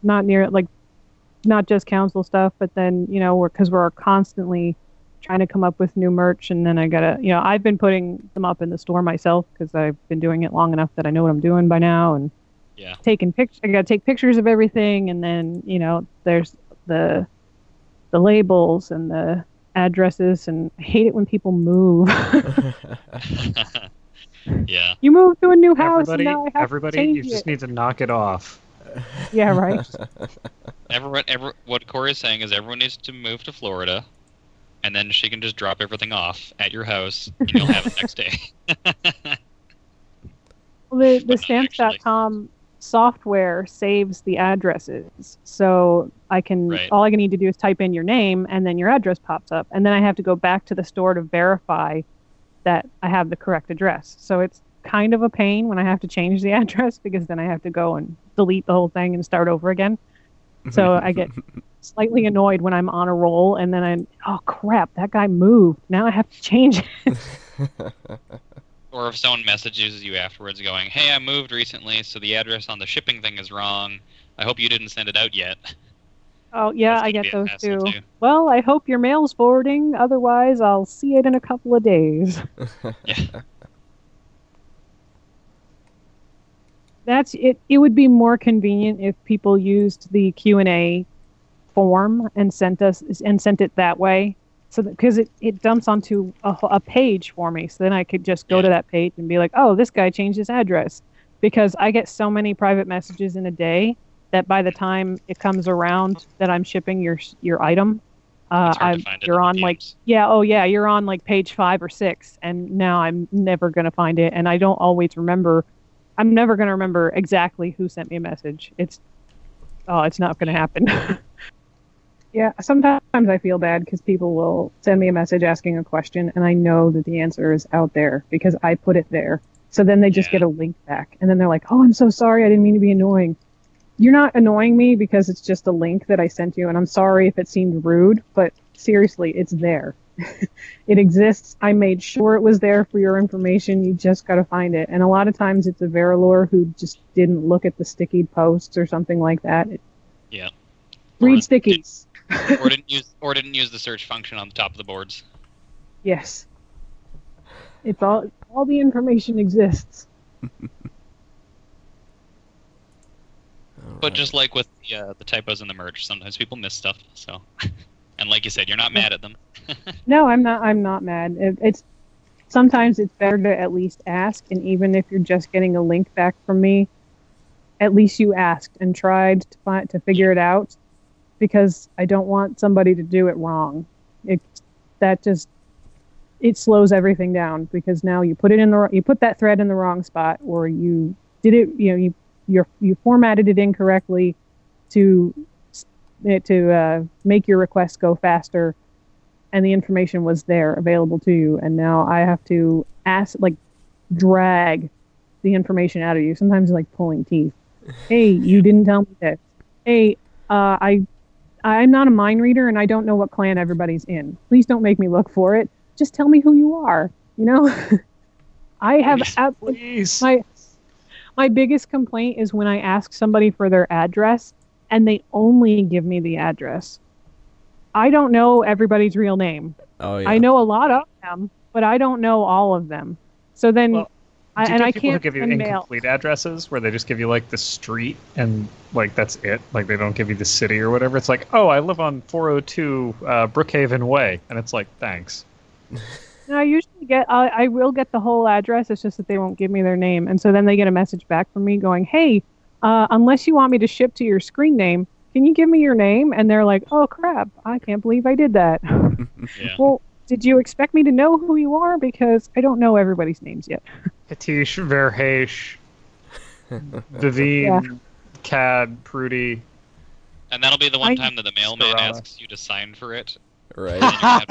Not just council stuff, but then, because we're constantly trying to come up with new merch, and then I gotta, I've been putting them up in the store myself because I've been doing it long enough that I know what I'm doing by now, and taking pictures. I gotta take pictures of everything, and then, there's the labels and the addresses, and I hate it when people move.
Yeah.
You moved to a new house, and now I have to change
you just
it.
need to knock it off.
Yeah, right.
What Corey is saying is everyone needs to move to Florida, and then she can just drop everything off at your house, and you'll have it next day.
Well, the stamps.com software saves the addresses, so all I need to do is type in your name, and then your address pops up, and then I have to go back to the store to verify that I have the correct address. So it's kind of a pain when I have to change the address, because then I have to go and delete the whole thing and start over again. So I get slightly annoyed when I'm on a roll, and then oh crap, that guy moved. Now I have to change it.
Or if someone messages you afterwards going, "Hey, I moved recently, so the address on the shipping thing is wrong. I hope you didn't send it out yet."
Oh yeah, I get those too. Well, I hope your mail's forwarding. Otherwise, I'll see it in a couple of days.
Yeah.
That's it. It would be more convenient if people used the Q&A form and sent it that way. So because it dumps onto a page for me, so then I could just go to that page and be like, "Oh, this guy changed his address." Because I get so many private messages in a day that by the time it comes around that I'm shipping your item, you're on you're on like page 5 or 6, and now I'm never gonna find it, and I don't always remember. I'm never gonna remember exactly who sent me a message. It's not gonna happen. Yeah, sometimes I feel bad because people will send me a message asking a question, and I know that the answer is out there because I put it there. So then they just get a link back, and then they're like, "Oh, I'm so sorry, I didn't mean to be annoying." You're not annoying me because it's just a link that I sent you, and I'm sorry if it seemed rude, but seriously, it's there. It exists. I made sure it was there for your information. You just got to find it. And a lot of times it's a Verilore who just didn't look at the sticky posts or something like that. Read stickies.
Or didn't use the search function on the top of the boards.
Yes. It's all the information exists.
But just like with the typos in the merch, sometimes people miss stuff. So, and like you said, you're not mad at them.
No, I'm not. I'm not mad. Sometimes it's better to at least ask, and even if you're just getting a link back from me, at least you asked and tried to figure it out, because I don't want somebody to do it wrong. It slows everything down, because now you put that thread in the wrong spot, or you did it. You formatted it incorrectly to make your request go faster, and the information was there available to you, and now I have to drag the information out of you. Sometimes like pulling teeth. Hey, you didn't tell me this. Hey, I'm not a mind reader, and I don't know what clan everybody's in. Please don't make me look for it. Just tell me who you are. I have my biggest complaint is when I ask somebody for their address and they only give me the address. I don't know everybody's real name.
Oh yeah.
I know a lot of them, but I don't know all of them. So then,
I can't give you incomplete addresses where they just give you like the street and like that's it. Like they don't give you the city or whatever. It's like, oh, I live on 402 Brookhaven Way, and it's like, thanks.
No, I usually I will get the whole address. It's just that they won't give me their name, and so then they get a message back from me going, "Hey, unless you want me to ship to your screen name, can you give me your name? And they're like, oh crap, I can't believe I did that.
Yeah.
Well, did you expect me to know who you are? Because I don't know everybody's names yet.
Katish, Verhesh, Vivine,
Yeah.
Cad, Prudy.
And that'll be the one
I-
time that the mailman
Scarada.
asks you to sign for it.
Right.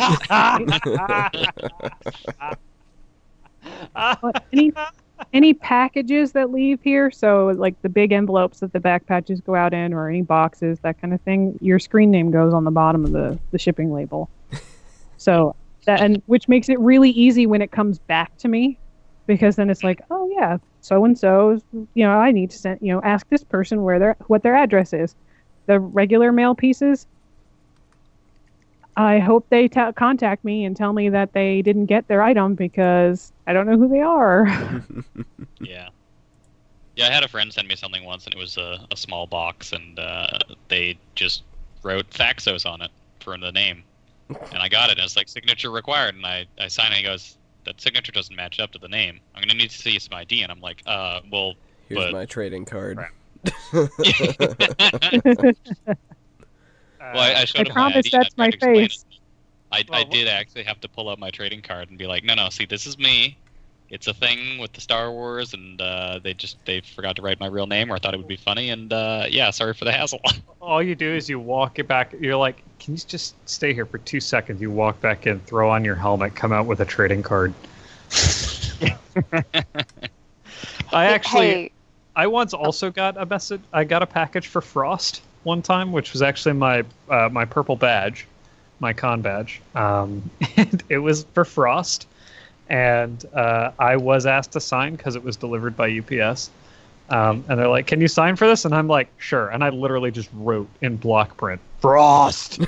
But any packages that leave here, so like the big envelopes that the back patches go out in, or any boxes, that kind of thing, your screen name goes on the bottom of the shipping label. So that, and which makes it really easy when it comes back to me, because then it's like, oh yeah, so and so, I need to send, ask this person what their address is. The regular mail pieces, I hope they contact me and tell me that they didn't get their item because I don't know who they are.
Yeah. Yeah, I had a friend send me something once, and it was a small box, and they just wrote Thaxos on it for the name. And I got it, and it's like, signature required, and I signed it, and he goes, that signature doesn't match up to the name. I'm going to need to see some ID, and I'm like, well...
Here's
but...
my trading card.
Well, I showed him
promise
my ID,
that's
and I
my
tried to explain
face.
it. I did actually have to pull out my trading card and be like, no, see, this is me. It's a thing with the Star Wars, and they forgot to write my real name, or I thought it would be funny, and yeah, sorry for the hassle.
All you do is you walk it back. You're like, can you just stay here for 2 seconds? You walk back in, throw on your helmet, come out with a trading card.
Hey,
I once also got a message. I got a package for Frost one time, which was actually my my purple badge, my con badge. And it was for Frost, and I was asked to sign because it was delivered by UPS. And they're like, "Can you sign for this?" And I'm like, "Sure." And I literally just wrote in block print, "Frost."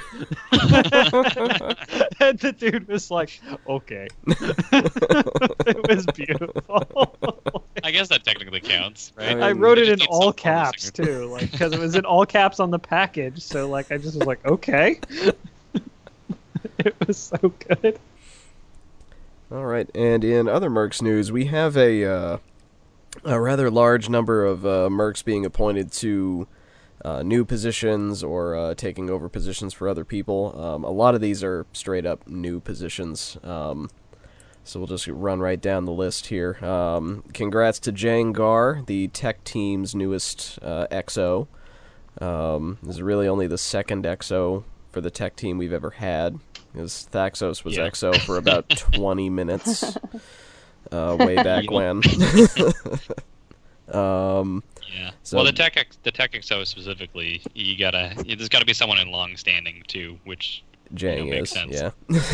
And the dude was like, "Okay." It was beautiful.
I guess that technically counts, right?
mean,
I wrote
They
it
just
in
need
all
some form of
caps
signature.
too, like because it was in all caps on the package. So like I just was like, okay. It was so good.
All right, and in other Mercs news, we have a rather large number of Mercs being appointed to new positions or taking over positions for other people. A lot of these are straight up new positions. So we'll just run right down the list here. Congrats to Jang Gar, the tech team's newest XO. This is really only the second XO for the tech team we've ever had, because Thaxos was
Yeah.
XO for about 20 minutes way back
Yep.
when.
Yeah.
So-
Well, the tech XO specifically, there's got to be someone in long standing too, which
Jang
makes
is,
sense.
yeah.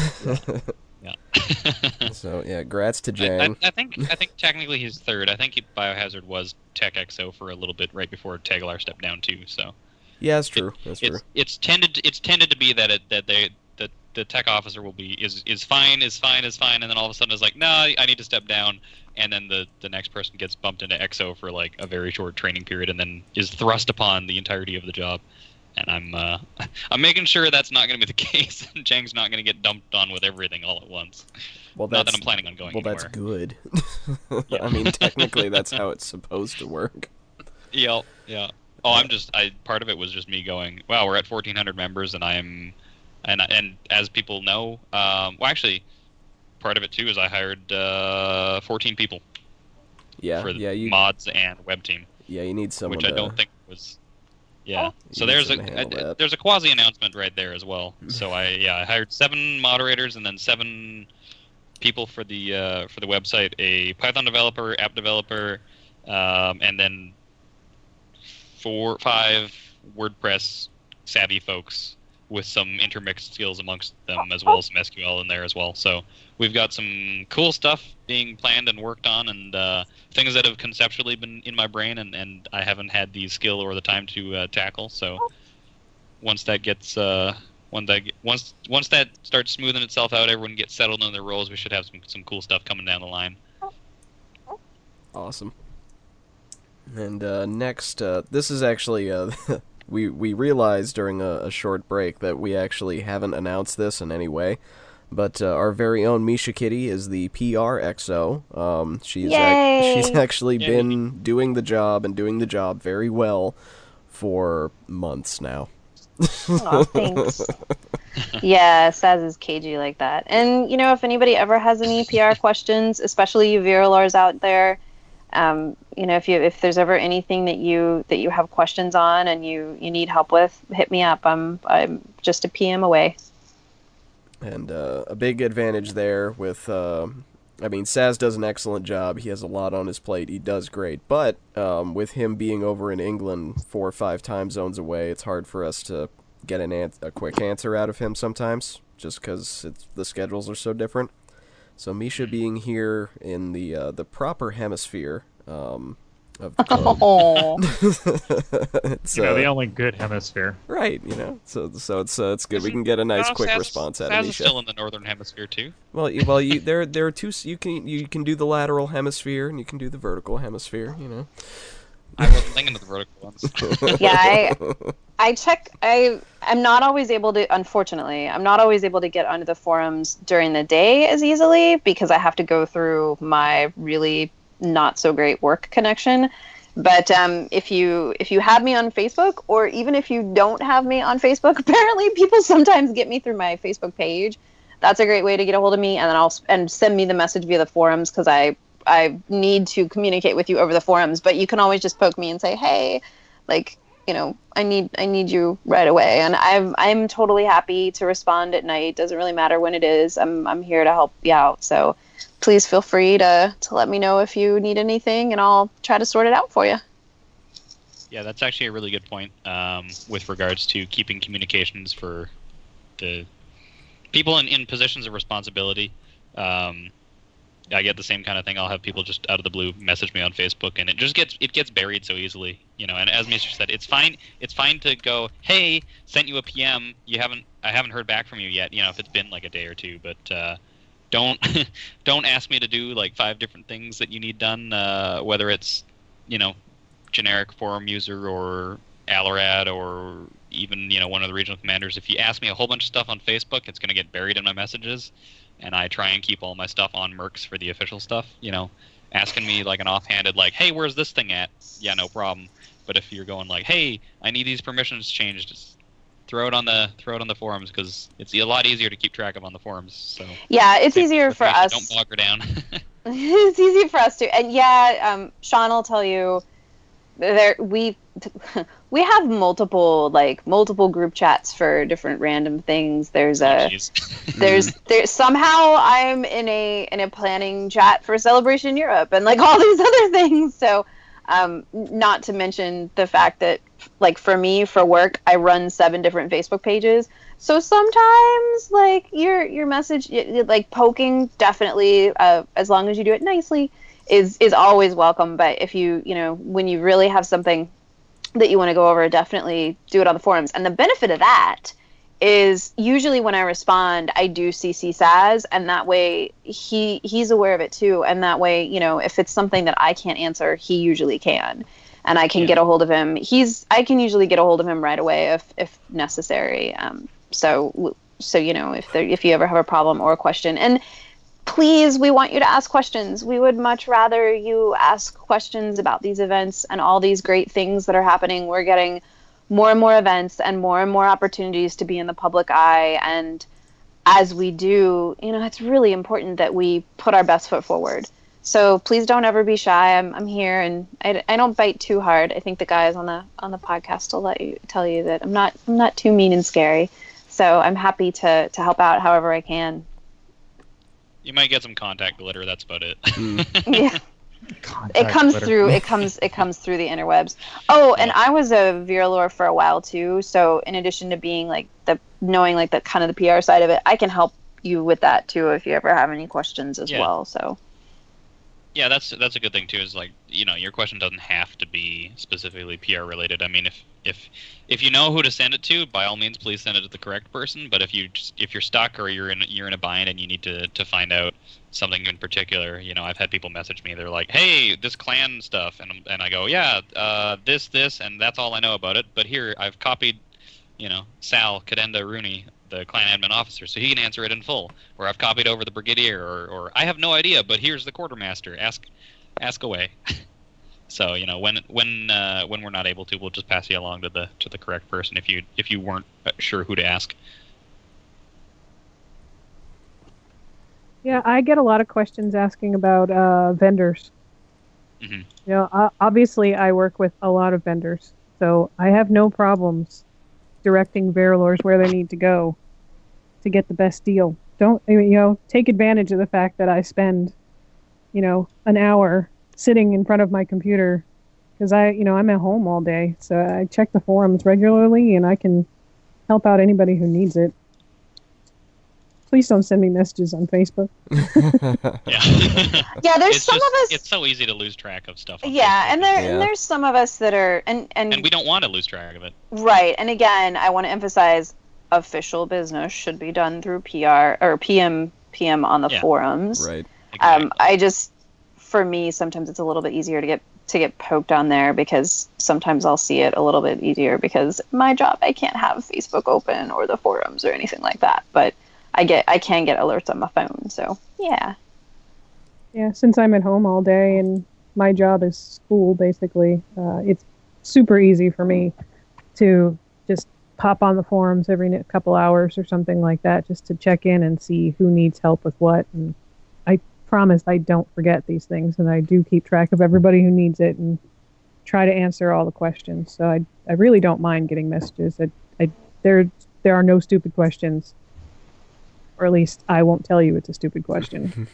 yeah.
So yeah, grats to
I,
Jang.
I think technically he's third. I think Biohazard was Tech XO for a little bit right before Tagalar stepped down too. So
Yeah, that's true. That's true.
it's tended to be that the tech officer will be is fine, and then all of a sudden it's like, no, I need to step down, and then the next person gets bumped into XO for like a very short training period, and then is thrust upon the entirety of the job. And I'm making sure that's not going to be the case. And Jang's not going to get dumped on with everything all at once.
Well,
Not that I'm planning on going
Well,
anywhere.
that's good.
Yeah.
I mean, technically, that's how it's supposed to work.
Yeah. Oh, part of it was just me going, wow, we're at 1,400 members, and and as people know, well, actually, part of it too is I hired 14 people
Yeah,
for the
yeah, you
mods and web team,
you need someone
which I
to.
don't think was. Yeah, so
You need
there's
someone to handle that.
there's a quasi announcement right there as well. So I hired 7 moderators and then 7 people for the website, a Python developer, app developer, and then 4 or 5 WordPress savvy folks with some intermixed skills amongst them, as well as some SQL in there as well. So we've got some cool stuff being planned and worked on, and things that have conceptually been in my brain, and I haven't had the skill or the time to tackle. So once that gets once that starts smoothing itself out, everyone gets settled in their roles, we should have some cool stuff coming down the line.
Awesome. And next, this is actually we realized during a short break that we actually haven't announced this in any way. But our very own Misha Kitty is the PR XO. She's
Yay!
she's actually been doing the job and doing the job very well for months now.
Aw, thanks. Yeah, Saz is cagey like that. And, you know, if anybody ever has any PR questions, especially you Viralars out there, you know, if there's ever anything that you have questions on and you need help with, hit me up. I'm just a PM away.
And a big advantage there with, I mean, Saz does an excellent job. He has a lot on his plate. He does great. But with him being over in England 4 or 5 time zones away, it's hard for us to get a quick answer out of him sometimes, just because the schedules are so different. So Misha being here in the proper hemisphere of the globe.
Oh,
It's,
the only good hemisphere.
right, so it's good. We can get a nice quick response out of
Saz is
Misha.
still in the northern hemisphere too.
Well, there are two. You can do the lateral hemisphere and you can do the vertical hemisphere.
I wasn't thinking of the vertical ones.
yeah. I'm not always able to. Unfortunately, I'm not always able to get onto the forums during the day as easily because I have to go through my really not so great work connection. But if you have me on Facebook, or even if you don't have me on Facebook, apparently people sometimes get me through my Facebook page. That's a great way to get a hold of me, and then send me the message via the forums because I need to communicate with you over the forums. But you can always just poke me and say, hey, like, I need you right away, and I'm totally happy to respond at night. Doesn't really matter when it is. I'm here to help you out. So please feel free to let me know if you need anything, and I'll try to sort it out for you.
Yeah, that's actually a really good point with regards to keeping communications for the people in positions of responsibility. I get the same kind of thing. I'll have people just out of the blue message me on Facebook, and it just gets buried so easily, And as Mr. said, it's fine to go, hey, sent you a PM. I haven't heard back from you yet. If it's been like a day or two, but don't ask me to do like 5 different things that you need done, whether it's generic forum user or Alorad or even one of the regional commanders. If you ask me a whole bunch of stuff on Facebook, it's going to get buried in my messages. And I try and keep all my stuff on Mercs for the official stuff. Asking me like an offhanded, like, hey, where's this thing at? Yeah, no problem. But if you're going like, hey, I need these permissions changed, just throw it on the forums, because it's a lot easier to keep track of on the forums. So
yeah, it's easier for us.
Don't bog her down.
It's easy for us to, and yeah, Sean will tell you. We have multiple group chats for different random things. There's somehow I'm in a planning chat for Celebration Europe and like all these other things. So not to mention the fact that like for me for work I run 7 different Facebook pages. So sometimes like your message like poking definitely as long as you do it nicely is always welcome. But if you when you really have something that you want to go over, definitely do it on the forums. And the benefit of that is usually when I respond, I do CC Saz, and that way he's aware of it too. And that way, if it's something that I can't answer, he usually can, and I can get a hold of him. I can usually get a hold of him right away if necessary. So if you ever have a problem or a question, and please, we want you to ask questions. We would much rather you ask questions about these events and all these great things that are happening. We're getting more and more events and more opportunities to be in the public eye. And as we do, it's really important that we put our best foot forward. So please don't ever be shy. I'm here, and I don't bite too hard. I think the guys on the podcast will tell you that I'm not too mean and scary. So I'm happy to help out however I can.
You might get some contact glitter. That's about it.
Yeah, it comes through. It comes through the interwebs. Oh, and I was a Viralore for a while too. So in addition to being like knowing the kind of the PR side of it, I can help you with that too if you ever have any questions as well. So.
Yeah, that's a good thing too. Is like your question doesn't have to be specifically PR related. I mean, if you know who to send it to, by all means, please send it to the correct person. But if you're stuck or you're in a bind and you need to find out something in particular, I've had people message me. They're like, hey, this clan stuff, and I go, yeah, this, and that's all I know about it. But here I've copied, Sal, Kadenda, Rooney the clan admin officer, so he can answer it in full. Or I've copied over the brigadier, or I have no idea, but here's the quartermaster. Ask away. So when we're not able to, we'll just pass you along to the correct person if you weren't sure who to ask.
Yeah, I get a lot of questions asking about vendors.
Mm-hmm.
Obviously I work with a lot of vendors, so I have no problems directing Verilors where they need to go to get the best deal. Don't take advantage of the fact that I spend an hour sitting in front of my computer because I'm at home all day, so I check the forums regularly and I can help out anybody who needs it. Please don't send me messages on Facebook.
Yeah, there's some of us.
It's so easy to lose track of stuff. On
yeah,
Facebook.
And there's some of us that are and
we don't want to lose track of it.
Right, and again, I want to emphasize official business should be done through PR or PM on the forums.
Right.
Exactly.
For me, sometimes it's a little bit easier to get poked on there because sometimes I'll see it a little bit easier because my job I can't have Facebook open or the forums or anything like that, but I can get alerts on my phone, so yeah.
Yeah, since I'm at home all day and my job is school, basically, it's super easy for me to just pop on the forums every couple hours or something like that, just to check in and see who needs help with what. And I promise I don't forget these things, and I do keep track of everybody who needs it and try to answer all the questions. So I really don't mind getting messages. There are no stupid questions. Or at least I won't tell you it's a stupid question.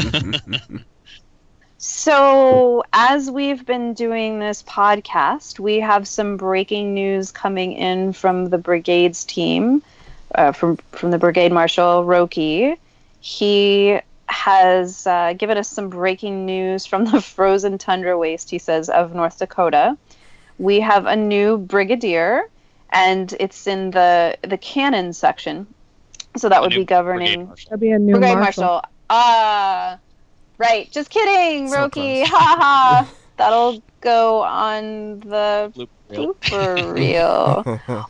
So, as we've been doing this podcast, we have some breaking news coming in from the brigade's team, from the Brigade Marshal Roki. He has given us some breaking news from the frozen tundra waste, he says, of North Dakota. We have a new brigadier, and it's in the cannon section. So that would be governing.
That'd be a new
Brigade
marshal.
Right. Just kidding,
So
Roki.
close.
Ha ha. That'll go on the blooper reel.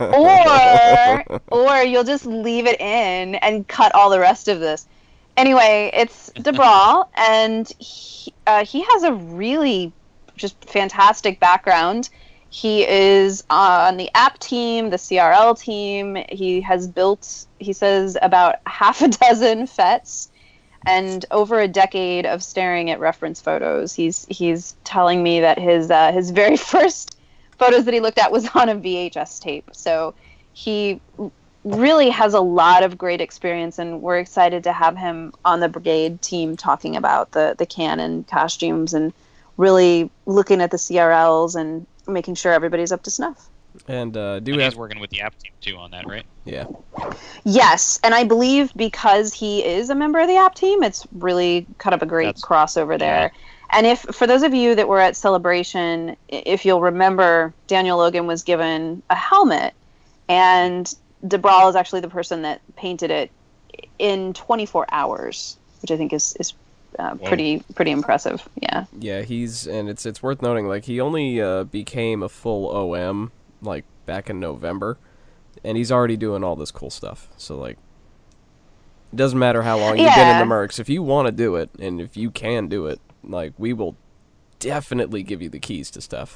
Or you'll just leave it in and cut all the rest of this. Anyway, it's DeBrawl, and he has a really just fantastic background. He is on the app team, the CRL team. He has built, he says, about half a dozen FETs and over a decade of staring at reference photos. He's telling me that his very first photos that he looked at was on a VHS tape. So he really has a lot of great experience, and we're excited to have him on the brigade team talking about the canon costumes and really looking at the CRLs and making sure everybody's up to snuff.
And
he's working with the app team too on that, right?
Yeah.
Yes, and I believe because he is a member of the app team, it's really kind of a great crossover there. Yeah. And if for those of you that were at Celebration, if you'll remember, Daniel Logan was given a helmet, and DeBrawl is actually the person that painted it in 24 hours, which I think is pretty impressive. Yeah.
Yeah, it's worth noting, like, he only became a full OM like back in November, and he's already doing all this cool stuff. So like, it doesn't matter how long you've been in the Mercs. If you want to do it, and if you can do it, like, we will definitely give you the keys to stuff.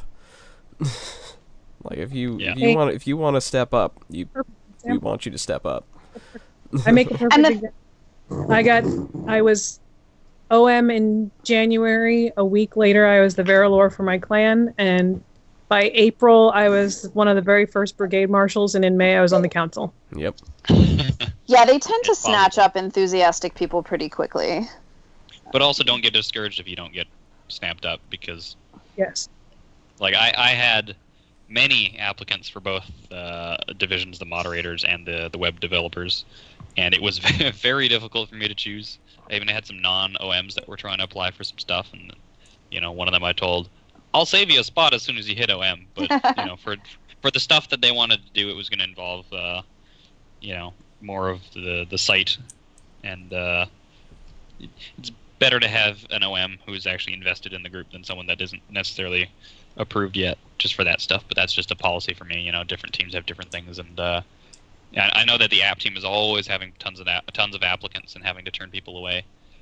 Like, if you want to step up, we want you to step up.
I make a perfect example. I was OM in January. A week later, I was the Verilor for my clan, and by April, I was one of the very first brigade marshals, and in May, I was on the council.
Yep.
Yeah, they tend to snatch up enthusiastic people pretty quickly.
But also, don't get discouraged if you don't get snapped up, because
yes,
like I had many applicants for both divisions, the moderators and the web developers, and it was very difficult for me to choose. I even had some non-OMs that were trying to apply for some stuff, and one of them I told, I'll save you a spot as soon as you hit OM, but for the stuff that they wanted to do, it was going to involve more of the site, and it's better to have an OM who's actually invested in the group than someone that isn't necessarily approved yet just for that stuff. But that's just a policy for me. Different teams have different things, and Yeah, I know that the app team is always having tons of applicants and having to turn people away.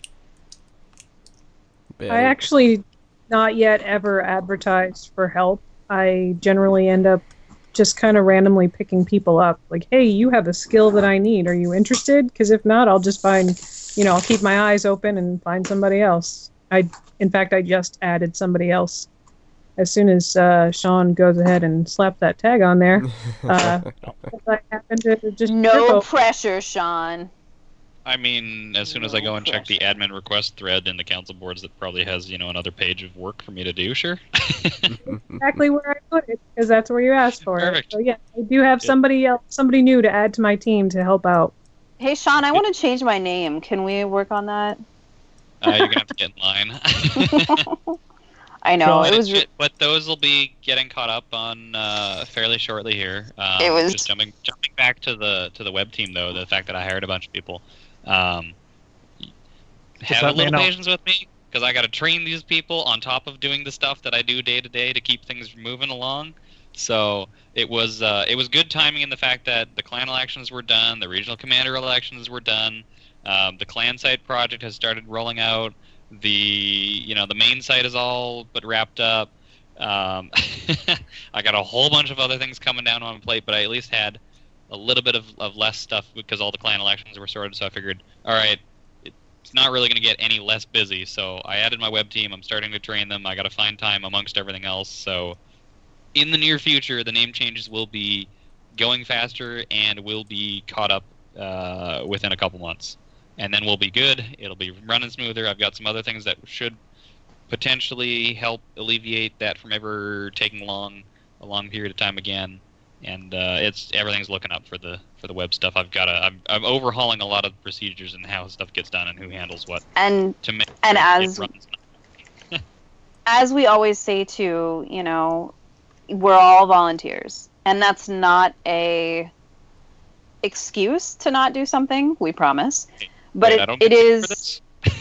I actually not yet ever advertised for help. I generally end up just kind of randomly picking people up. Like, hey, you have a skill that I need. Are you interested? Because if not, I'll just find, I'll keep my eyes open and find somebody else. In fact, I just added somebody else. As soon as Sean goes ahead and slaps that tag on there, I happen to just
no pressure, Sean.
I mean, as soon as I go and check the admin request thread in the council boards, that probably has, another page of work for me to do, sure.
Exactly where I put it, because that's where you asked for
Perfect.
it. So yeah, I do have somebody new to add to my team to help out.
Hey, Sean, I want to change my name. Can we work on that?
You're going to have to get in line.
I know.
But those will be getting caught up on fairly shortly here. Just jumping back to the web team, though, the fact that I hired a bunch of people. Have a little patience with me, because I got to train these people on top of doing the stuff that I do day to day to keep things moving along. So it was good timing in the fact that the clan elections were done, the regional commander elections were done, the clan site project has started rolling out, the main site is all but wrapped up. I got a whole bunch of other things coming down on my plate, but I at least had a little bit of less stuff because all the clan elections were sorted, so I figured, all right, it's not really going to get any less busy, so I added my web team. I'm starting to train them. I got to find time amongst everything else, so in the near future, the name changes will be going faster and will be caught up within a couple months. And then we'll be good. It'll be running smoother. I've got some other things that should potentially help alleviate that from ever taking a long period of time again. And everything's looking up for the web stuff. I'm overhauling a lot of procedures and how stuff gets done and who handles what.
And as we always say too, we're all volunteers, and that's not a excuse to not do something. We promise, but it is.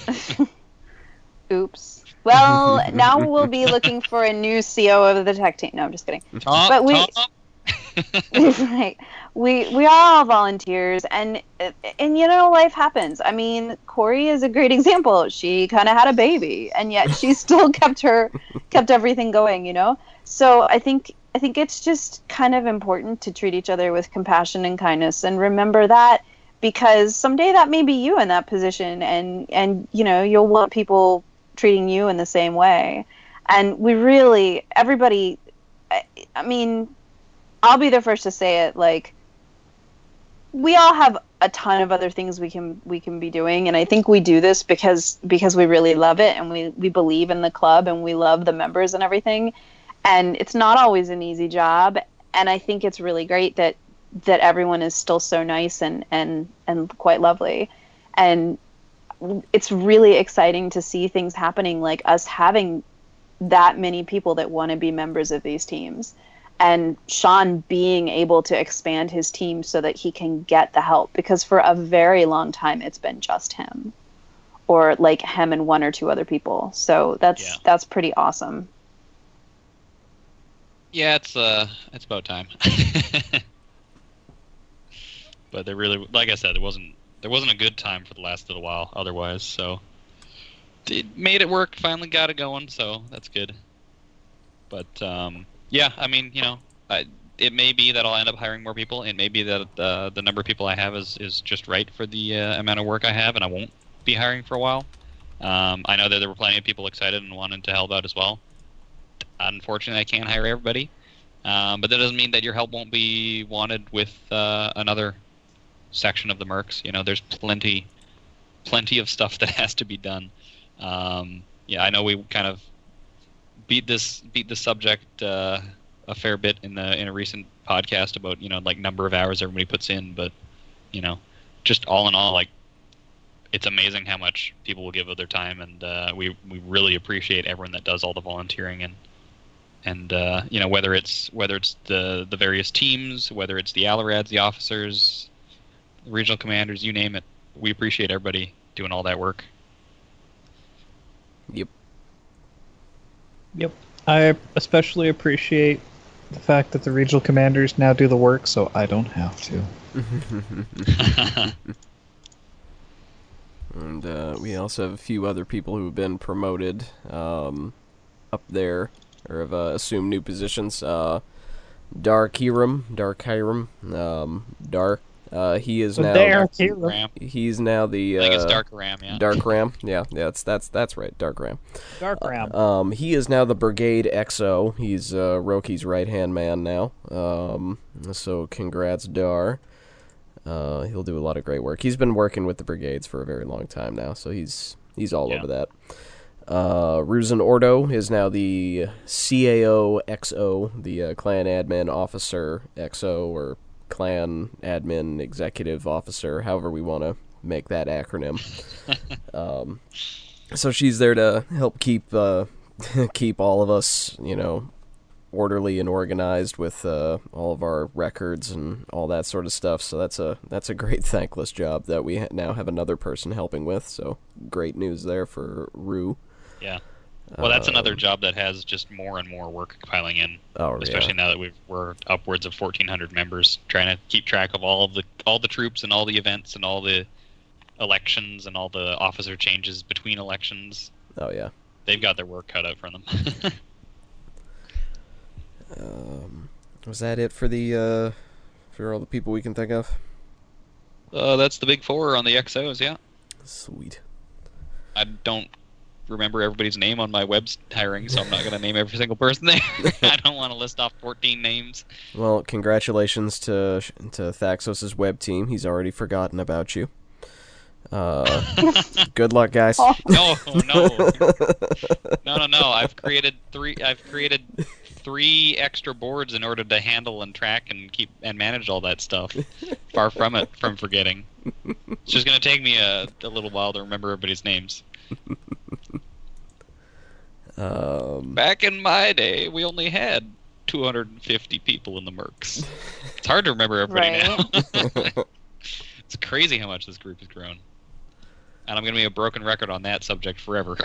Oops. Well, now we'll be looking for a new CO of the tech team. No, I'm just kidding. But right. We are all volunteers, and life happens. I mean, Corey is a great example. She kind of had a baby, and yet she still kept everything going. So I think it's just kind of important to treat each other with compassion and kindness, and remember that, because someday that may be you in that position, and you'll want people treating you in the same way. And we really, everybody, I mean, I'll be the first to say it, like, we all have a ton of other things we can be doing, and I think we do this because we really love it, and we believe in the club, and we love the members and everything. And it's not always an easy job, and I think it's really great that everyone is still so nice and quite lovely. And it's really exciting to see things happening, like us having that many people that want to be members of these teams, and Sean being able to expand his team so that he can get the help, because for a very long time it's been just him, or like him and one or two other people. So that's pretty awesome.
Yeah, it's about time. But there really, like I said, there wasn't a good time for the last little while otherwise, so it made it work, finally got it going, so that's good. But yeah, I mean, it may be that I'll end up hiring more people. It may be that the number of people I have is just right for the amount of work I have, and I won't be hiring for a while. I know that there were plenty of people excited and wanted to help out as well. Unfortunately, I can't hire everybody, but that doesn't mean that your help won't be wanted with another section of the Mercs. There's plenty of stuff that has to be done. Yeah, I know we kind of beat this subject a fair bit in a recent podcast about like number of hours everybody puts in, but just all in all, like, it's amazing how much people will give of their time, and we really appreciate everyone that does all the volunteering, and whether it's the various teams, whether it's the Alarads, the officers, the regional commanders, you name it, we appreciate everybody doing all that work.
Yep.
I especially appreciate the fact that the regional commanders now do the work, so I don't have to.
And we also have a few other people who have been promoted up there, or have assumed new positions. Dark Hiram, he is now. He's now the.
I think it's Dark Ram, yeah.
Dark Ram, yeah, that's right, Dark Ram.
Dark Ram.
He is now the Brigade XO. He's Roki's right-hand man now. So congrats, Dar. He'll do a lot of great work. He's been working with the brigades for a very long time now, so he's all over that. Ruzan Ordo is now the CAO XO, the Clan Admin Officer XO, or Clan Admin Executive Officer, however we want to make that acronym. So she's there to help keep all of us, orderly and organized with all of our records and all that sort of stuff. So that's a great thankless job that we now have another person helping with. So great news there for Rue.
Yeah. Well, that's another job that has just more and more work piling in. Especially now that we're upwards of 1,400 members, trying to keep track of all the troops and all the events and all the elections and all the officer changes between elections.
Oh yeah.
They've got their work cut out for them.
Was that it for all the people we can think of?
That's the big four on the XOs, yeah.
Sweet.
I don't remember everybody's name on my web hiring, so I'm not going to name every single person there. I don't want to list off 14 names.
Well, congratulations to Thaxos' web team. He's already forgotten about you. Good luck, guys.
No. I've created three extra boards in order to handle and track and keep and manage all that stuff. Far from it, from forgetting. It's just going to take me a little while to remember everybody's names. Back in my day, we only had 250 people in the Mercs. It's hard to remember everybody now. It's crazy how much this group has grown. And I'm going to be a broken record on that subject forever.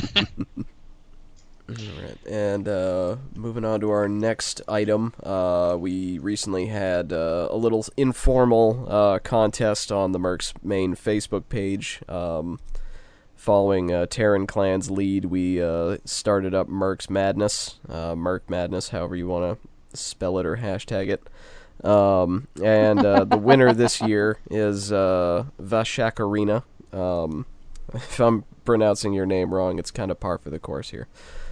Alright, and moving on to our next item, we recently had a little informal contest on the Mercs main Facebook page. Following Terran Clan's lead, we started up Mercs Madness, Merc Madness, however you want to spell it or hashtag it. And the winner this year is Vashakarina. If I'm pronouncing your name wrong, it's kind of par for the course here.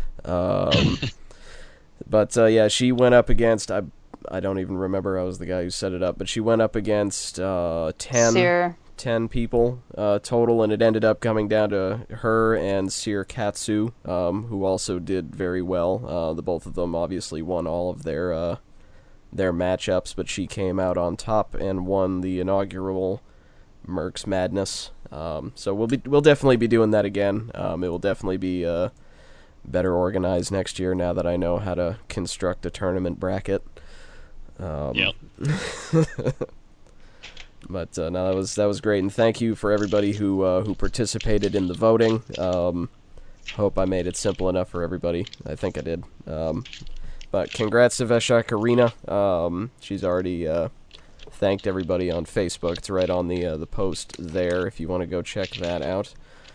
But yeah, she went up against, I don't even remember, I was the guy who set it up, but she went up against 10 people total, and it ended up coming down to her and Seer Katsu, who also did very well. The both of them obviously won all of their matchups, but she came out on top and won the inaugural Mercs Madness. So we'll definitely be doing that again. It will definitely be better organized next year now that I know how to construct a tournament bracket.
Yep.
But no, that was great, and thank you for everybody who participated in the voting. Hope I made it simple enough for everybody. I think I did. But congrats to Vashakarina. She's already thanked everybody on Facebook. It's right on the post there if you want to go check that out.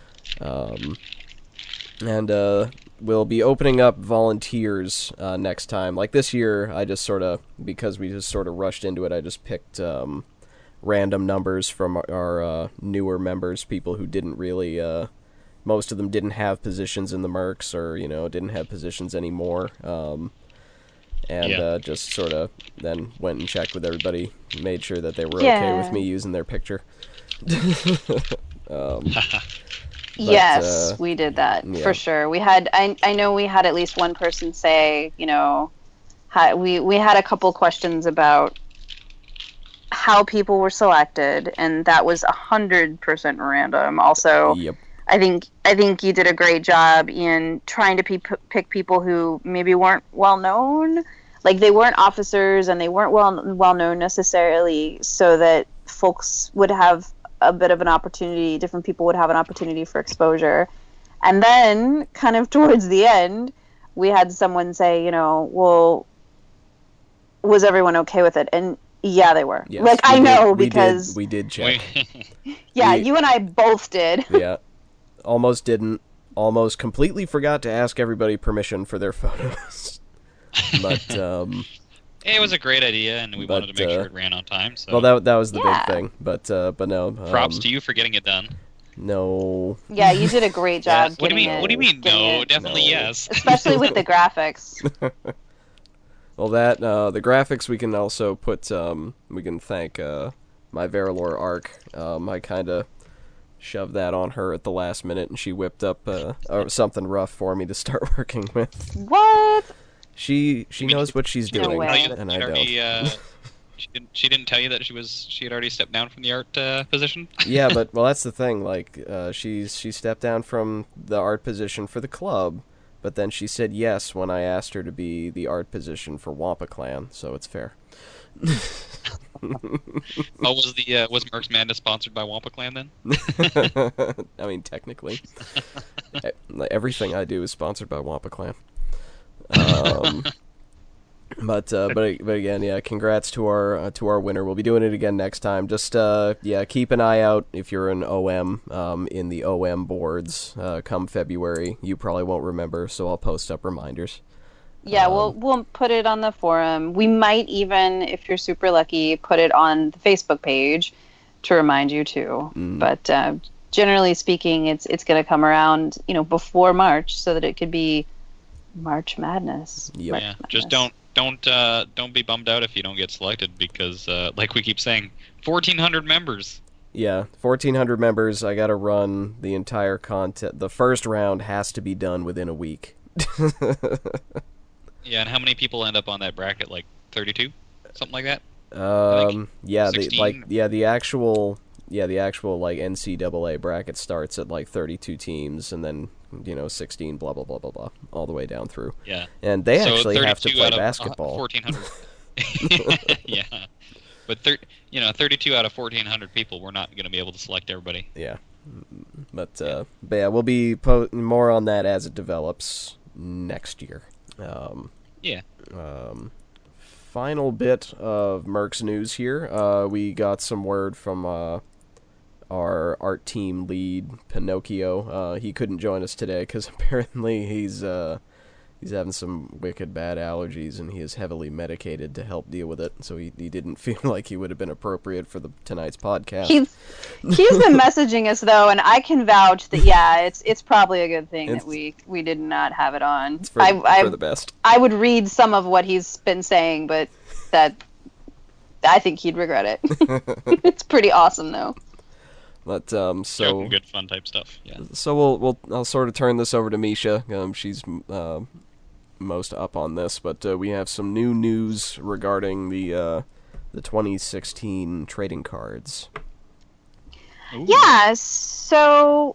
And we'll be opening up volunteers next time. Like this year, I just because we just sort of rushed into it, I just picked random numbers from our newer members, people who didn't really, most of them didn't have positions in the Mercs, or, didn't have positions anymore. Just sort of then went and checked with everybody, made sure that they were okay with me using their picture.
Yes, we did that for sure. We had, I know we had at least one person say, we had a couple questions about how people were selected, and that was 100% random. Also, I think you did a great job in trying to pick people who maybe weren't well known, like they weren't officers and they weren't well known necessarily, so that folks would have a bit of an opportunity. Different people would have an opportunity for exposure. And then, kind of towards the end, we had someone say, well, was everyone okay with it? And yeah, they were.
Yes,
like, I know because
we did check.
yeah, you and I both did.
Yeah, almost didn't. Almost completely forgot to ask everybody permission for their photos. But
it was a great idea, and we wanted to make sure it ran on time. So.
Well, that was the big thing. But no.
Props to you for getting it done.
No.
Yeah, you did a great job.
What do you mean? What do you mean? No, definitely
no.
Yes.
Especially with the graphics.
Well, that the graphics we can also put. We can thank my Verilore Arc. I kind of shoved that on her at the last minute, and she whipped up something rough for me to start working with.
What?
She knows what she's doing,
way.
and I don't.
She didn't tell you that she had already stepped down from the art position.
Yeah, but that's the thing. Like, she stepped down from the art position for the club, but then she said yes when I asked her to be the art position for Wampa Clan. So it's fair.
Was Mercs Madness sponsored by Wampa Clan then?
I mean, technically, everything I do is sponsored by Wampa Clan. But again, yeah, congrats to our winner. We'll be doing it again next time. Just keep an eye out if you're an OM in the OM boards come February. You probably won't remember, so I'll post up reminders.
Yeah, we'll put it on the forum. We might even, if you're super lucky, put it on the Facebook page to remind you too. But generally speaking, it's going to come around, before March, so that it could be March Madness.
Yep.
March
Yeah,
Madness.
just don't be bummed out if you don't get selected because, like we keep saying, 1,400 members.
Yeah, 1,400 members. I got to run the entire content. The first round has to be done within a week.
Yeah, and how many people end up on that bracket? Like 32, something like that.
Yeah,
16?
the actual like NCAA bracket starts at like 32 teams, and then 16, blah blah blah blah blah, all the way down through.
Yeah,
and they
so
actually have to
32
play
out of,
basketball.
1,400. Yeah, but 32 out of 1,400 people, we're not going to be able to select everybody.
Yeah, but yeah, we'll be more on that as it develops next year. Final bit of Mercs news here. We got some word from our art team lead, Pinocchio. He couldn't join us today because apparently he's having some wicked bad allergies, and he is heavily medicated to help deal with it. So he didn't feel like he would have been appropriate for tonight's podcast.
He's been messaging us though, and I can vouch that it's probably a good thing that we did not have it on.
It's for the best.
I would read some of what he's been saying, but that I think he'd regret it. It's pretty awesome though.
But
Joking, good fun type stuff. Yeah.
So I'll sort of turn this over to Misha. She's most up on this, but we have some new news regarding the 2016 trading cards.
Ooh.
Yeah, so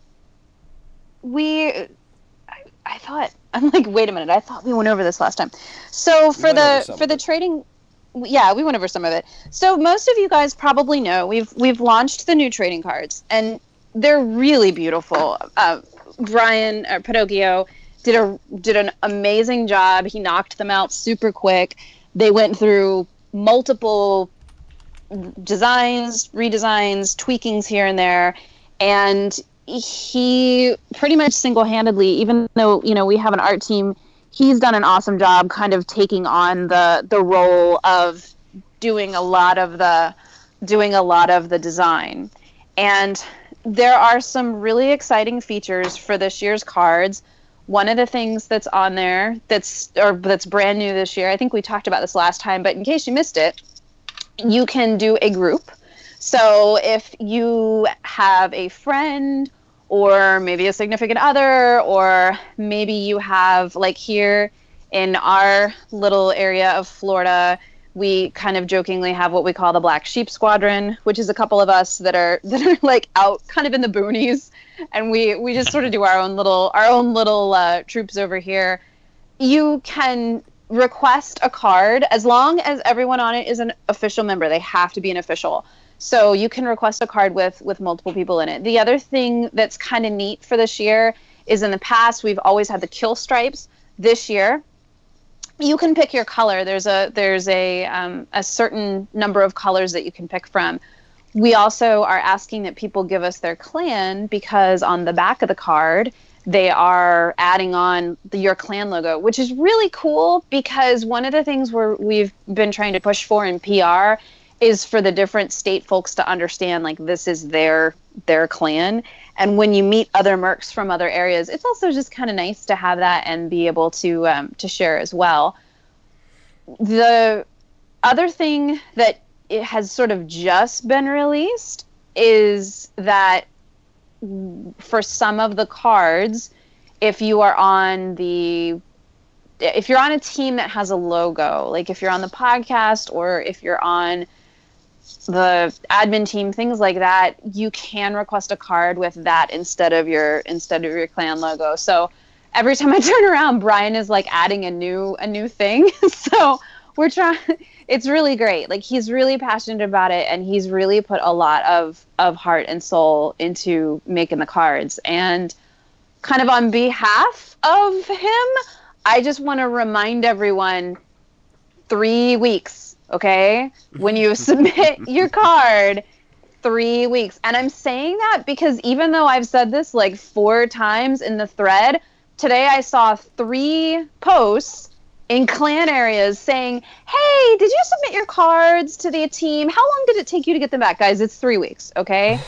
I thought, I'm like, wait a minute, I thought we went over this last time. So for the trading, yeah, we went over some of it. So most of you guys probably know we've launched the new trading cards, and they're really beautiful. Brian Pinocchio did an amazing job. He knocked them out super quick. They went through multiple designs, redesigns, tweakings here and there, and he pretty much single-handedly, even though we have an art team, he's done an awesome job kind of taking on the role of doing a lot of the design. And there are some really exciting features for this year's cards. One of the things that's on there that's brand new this year, I think we talked about this last time, but in case you missed it, you can do a group. So if you have a friend or maybe a significant other, or maybe you have, like here in our little area of Florida, we kind of jokingly have what we call the Black Sheep Squadron, which is a couple of us that are like out kind of in the boonies, and we just sort of do our own little troops over here. You can request a card as long as everyone on it is an official member. They have to be an official. So you can request a card with multiple people in it. The other thing that's kind of neat for this year is in the past, we've always had the kill stripes. This year,
you can pick your color. There's a certain number of colors that you can pick from. We also are asking that people give us their clan, because on the back of the card, they are adding on your clan logo, which is really cool, because one of the things we've been trying to push for in PR is for the different state folks to understand, like, this is their clan. And when you meet other mercs from other areas, it's also just kind of nice to have that and be able to share as well. The other thing that it has sort of just been released is that for some of the cards, if you're on a team that has a logo, like if you're on the podcast or if you're on the admin team, things like that, you can request a card with that instead of your clan logo. So every time I turn around, Brian is like adding a new thing. So we're trying. It's really great. Like, he's really passionate about it, and he's really put a lot of heart and soul into making the cards. And kind of on behalf of him, I just want to remind everyone, 3 weeks, okay? When you submit your card, 3 weeks. And I'm saying that because even though I've said this like 4 times in the thread, today I saw 3 posts in clan areas saying, hey, did you submit your cards to the team? How long did it take you to get them back? Guys, it's 3 weeks, okay?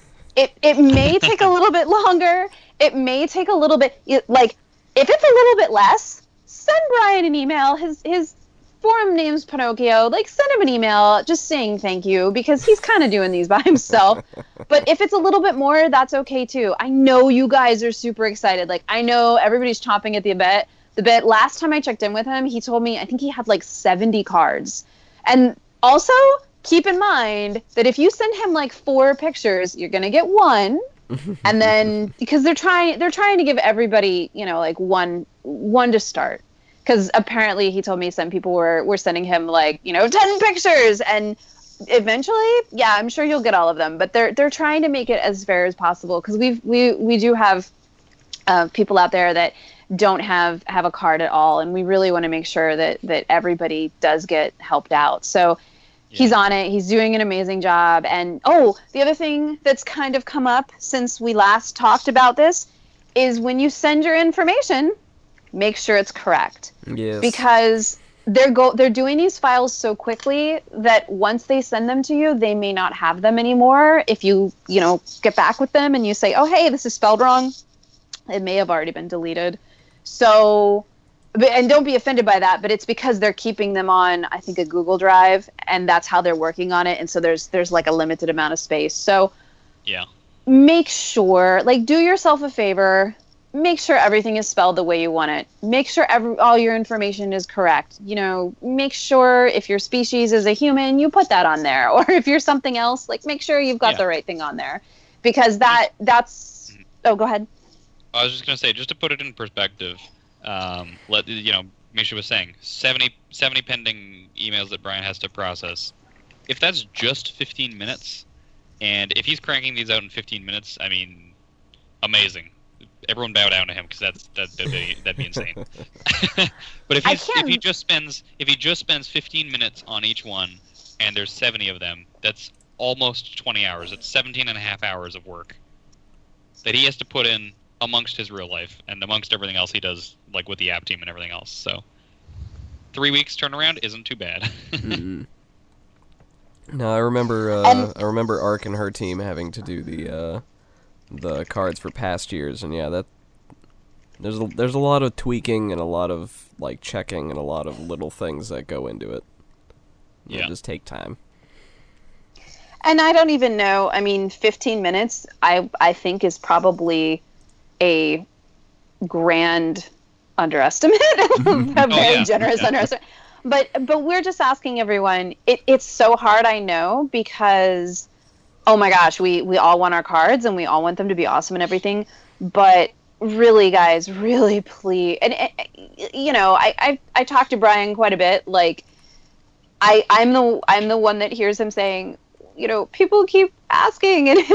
It may take a little bit longer. It may take a little bit, like, if it's a little bit less, send Brian an email. His forum name's Pinocchio. Like, send him an email just saying thank you, because he's kind of doing these by himself. But if it's a little bit more, that's okay too. I know you guys are super excited. Like, I know everybody's chomping at the bit. Last time I checked in with him, he told me, I think he had like 70 cards. And also, keep in mind that if you send him like 4 pictures, you're going to get 1. And then, because they're trying to give everybody, like one to start. Because apparently he told me some people were sending him like, 10 pictures. And eventually, yeah, I'm sure you'll get all of them. But they're trying to make it as fair as possible. Because we do have people out there that don't have a card at all, and we really want to make sure that everybody does get helped out. So he's on it. He's doing an amazing job. And the other thing that's kind of come up since we last talked about this is when you send your information, make sure it's correct.
Yes.
Because they're doing these files so quickly that once they send them to you, they may not have them anymore. If you get back with them and you say, oh, hey, this is spelled wrong, it may have already been deleted. So, and don't be offended by that, but it's because they're keeping them on, I think, a Google Drive, and that's how they're working on it. And so there's like a limited amount of space. So
yeah,
make sure, like, do yourself a favor, make sure everything is spelled the way you want it. Make sure all your information is correct. Make sure if your species is a human, you put that on there. Or if you're something else, like, make sure you've got the right thing on there. Because that's... Oh, go ahead.
I was just going to say, just to put it in perspective, Misha was saying, 70 pending emails that Brian has to process. If that's just 15 minutes, and if he's cranking these out in 15 minutes, I mean, amazing. Everyone bow down to him, because that'd be insane. But if he just spends 15 minutes on each one, and there's 70 of them, that's almost 20 hours. It's 17 and a half hours of work that he has to put in amongst his real life and amongst everything else he does, like with the app team and everything else. So 3 weeks turnaround isn't too bad.
Mm-hmm. No, I remember Ark and her team having to do the cards for past years, and yeah, that there's a lot of tweaking and a lot of like checking and a lot of little things that go into it. It'll just take time.
And I don't even know. I mean, 15 minutes, I think, is probably a grand underestimate, a very generous underestimate. But we're just asking everyone. It's so hard, I know, because oh my gosh, we all want our cards and we all want them to be awesome and everything. But really, guys, really, please. And I talked to Brian quite a bit. Like, I'm the one that hears him saying, people keep asking, and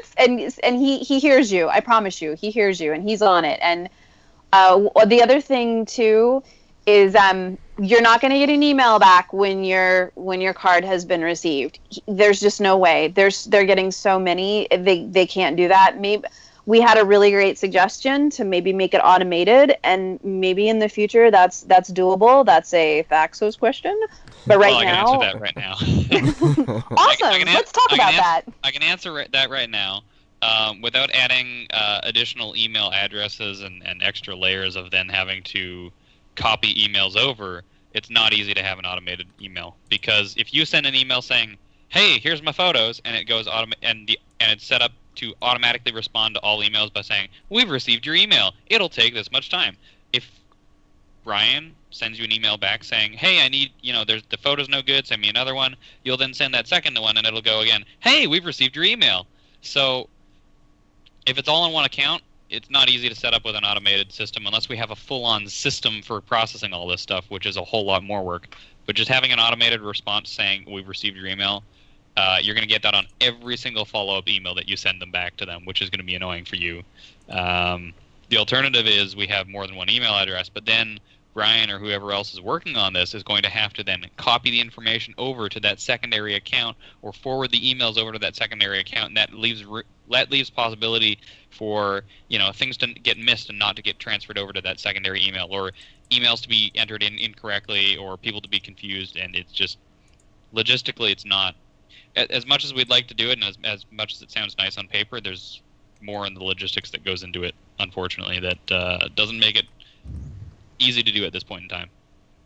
he hears you. I promise you, he hears you, and he's on it. And the other thing too
is you're not going to get an email back when your card has been received. There's just no way. They're getting so many, they can't do that. Maybe we had a really great suggestion to maybe make it automated, and maybe in the future that's doable. That's a Faxos question. But right now,
I can answer that right now.
Awesome. Let's talk about that.
I can answer that right now. Without adding additional email addresses and extra layers of then having to copy emails over, it's not easy to have an automated email. Because if you send an email saying, "Hey, here's my photos," and it goes and it's set up to automatically respond to all emails by saying, "We've received your email. It'll take this much time." If Brian sends you an email back saying, "Hey, I need, there's the photo's no good, send me another one," you'll then send that second one and it'll go again, "Hey, we've received your email." So if it's all on one account, it's not easy to set up with an automated system unless we have a full-on system for processing all this stuff, which is a whole lot more work. But just having an automated response saying, "We've received your email," you're going to get that on every single follow-up email that you send them back to them, which is going to be annoying for you. The alternative is we have more than one email address, but then Brian or whoever else is working on this is going to have to then copy the information over to that secondary account or forward the emails over to that secondary account, and that leaves possibility for things to get missed and not to get transferred over to that secondary email, or emails to be entered in incorrectly, or people to be confused. And it's just logistically, it's not as much as we'd like to do it, and as much as it sounds nice on paper. There's more in the logistics that goes into it, unfortunately, that doesn't make it easy to do at this point in time.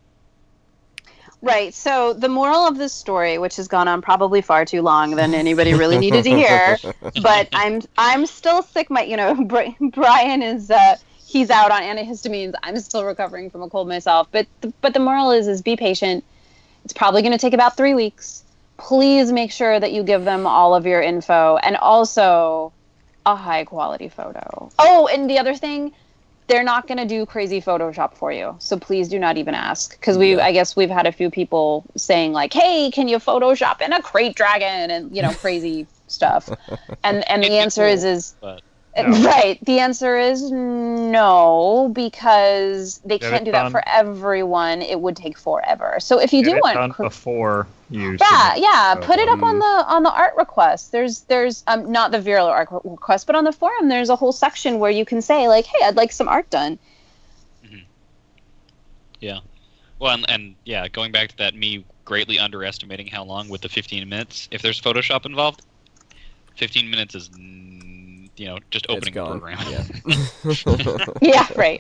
Right. So the moral of this story, which has gone on probably far too long than anybody really needed to hear, but I'm still sick. Brian is he's out on antihistamines. I'm still recovering from a cold myself. But the moral is be patient. It's probably going to take about 3 weeks. Please make sure that you give them all of your info, and also a high quality photo. Oh, and the other thing, they're not going to do crazy Photoshop for you. So please do not even ask. Because I guess we've had a few people saying like, "Hey, can you Photoshop in a crate dragon?" and, crazy stuff. And the answer is no. Right. The answer is no, because they can't do that for everyone. It would take forever. So if you do want
done before you
put it up on the art request. There's not the Viral art request, but on the forum there's a whole section where you can say like, "Hey, I'd like some art done."
Mm-hmm. Yeah. Well, and going back to that, me greatly underestimating how long with the 15 minutes. If there's Photoshop involved, 15 minutes is just opening the program.
Yeah.
Yeah, right.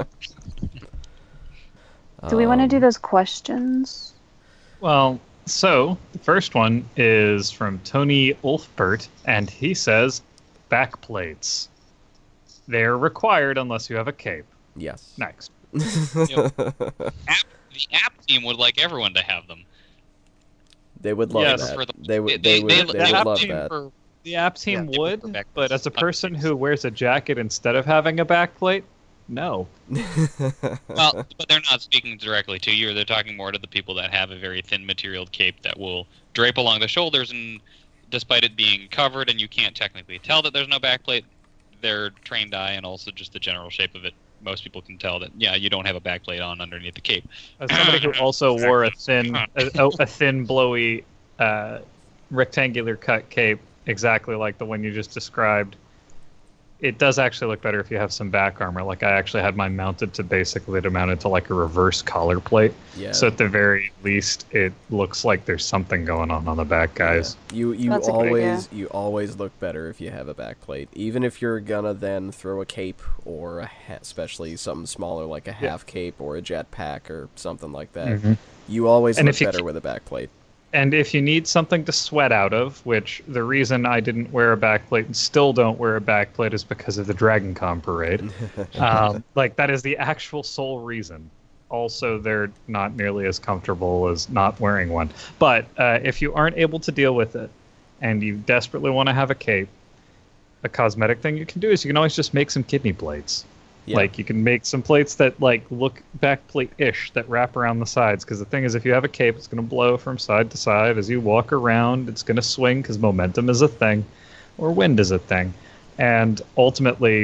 Do we want to do those questions?
Well, so the first one is from Tony Ulfbert, and he says, backplates. They're required unless you have a cape.
Yes.
Next.
The app team would like everyone to have them.
They would love that. They would love that.
The app team would, but as a person who wears a jacket instead of having a backplate, no.
Well, but they're not speaking directly to you. They're talking more to the people that have a very thin materialed cape that will drape along the shoulders, and despite it being covered and you can't technically tell that there's no backplate, their trained eye and also just the general shape of it, most people can tell that, you don't have a backplate on underneath the cape.
As somebody who also wore a thin, blowy, rectangular cut cape, exactly like the one you just described, it does actually look better if you have some back armor. Like, I actually had mine mounted to basically it amounted to like a reverse collar plate. Yeah. So at the very least, it looks like there's something going on the back, guys.
Yeah. You always look better if you have a back plate, even if you're gonna then throw a cape or especially something smaller like a half cape or a jetpack or something like that. Mm-hmm. You always look better with a back plate.
And if you need something to sweat out of, which the reason I didn't wear a backplate and still don't wear a backplate is because of the Dragon Con parade. That is the actual sole reason. Also, they're not nearly as comfortable as not wearing one. But if you aren't able to deal with it and you desperately want to have a cape, a cosmetic thing you can do is you can always just make some kidney plates. Yeah. Like, you can make some plates that, look backplate-ish, that wrap around the sides. Because the thing is, if you have a cape, it's going to blow from side to side. As you walk around, it's going to swing, because momentum is a thing, or wind is a thing. And ultimately,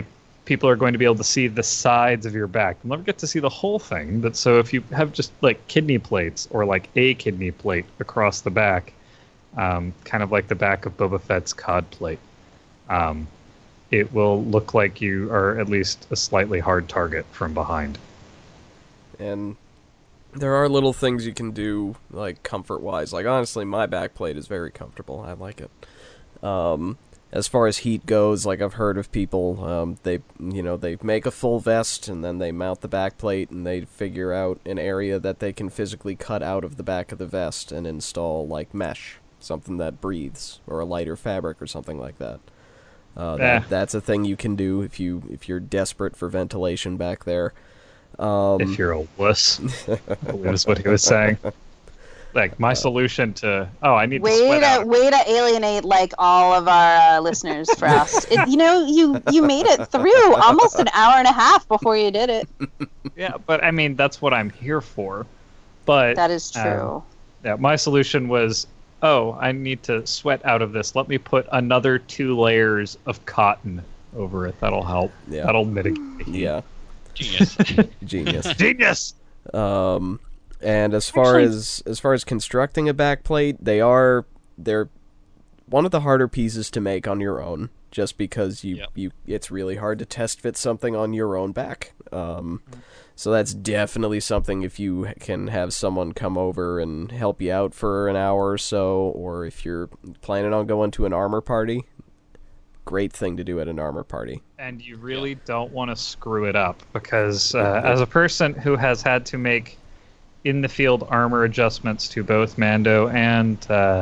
people are going to be able to see the sides of your back. They'll never get to see the whole thing. But so if you have just like kidney plates or like a kidney plate across the back, kind of like the back of Boba Fett's cod plate, it will look like you are at least a slightly hard target from behind.
And there are little things you can do, like comfort-wise. Like, honestly, my back plate is very comfortable. I like it. As far as heat goes, like, I've heard of people, they make a full vest, and then they mount the back plate, and they figure out an area that they can physically cut out of the back of the vest and install, like, mesh, something that breathes, or a lighter fabric or something like that. That's a thing you can do if you're desperate for ventilation back there.
If you're a wuss, is what he was saying. Like, my solution to I need to sweat out.
Way to alienate like all of our listeners, Frost. You made it through almost an hour and a half before you did it.
Yeah, but I mean that's what I'm here for. But
that is true.
Yeah, my solution was, I need to sweat out of this. Let me put another 2 layers of cotton over it. That'll help. Yeah. That'll mitigate.
Yeah.
Genius.
Genius.
And as far as constructing a backplate, they're one of the harder pieces to make on your own, just because it's really hard to test fit something on your own back. So that's definitely something, if you can have someone come over and help you out for an hour or so, or if you're planning on going to an armor party, great thing to do at an armor party.
And you really don't want to screw it up, because as a person who has had to make in-the-field armor adjustments to both Mando and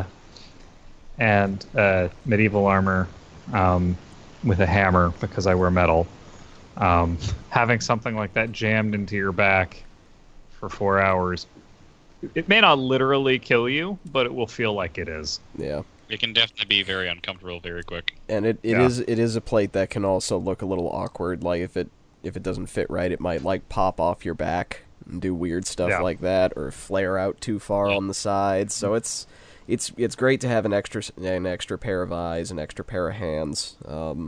medieval armor with a hammer, because I wear metal, having something like that jammed into your back for 4 hours, it may not literally kill you, but it will feel like it is.
Yeah.
It can definitely be very uncomfortable very quick.
And it is a plate that can also look a little awkward. Like, if it doesn't fit right, it might, like, pop off your back and do weird stuff like that, or flare out too far on the sides. So it's great to have an extra pair of eyes, an extra pair of hands.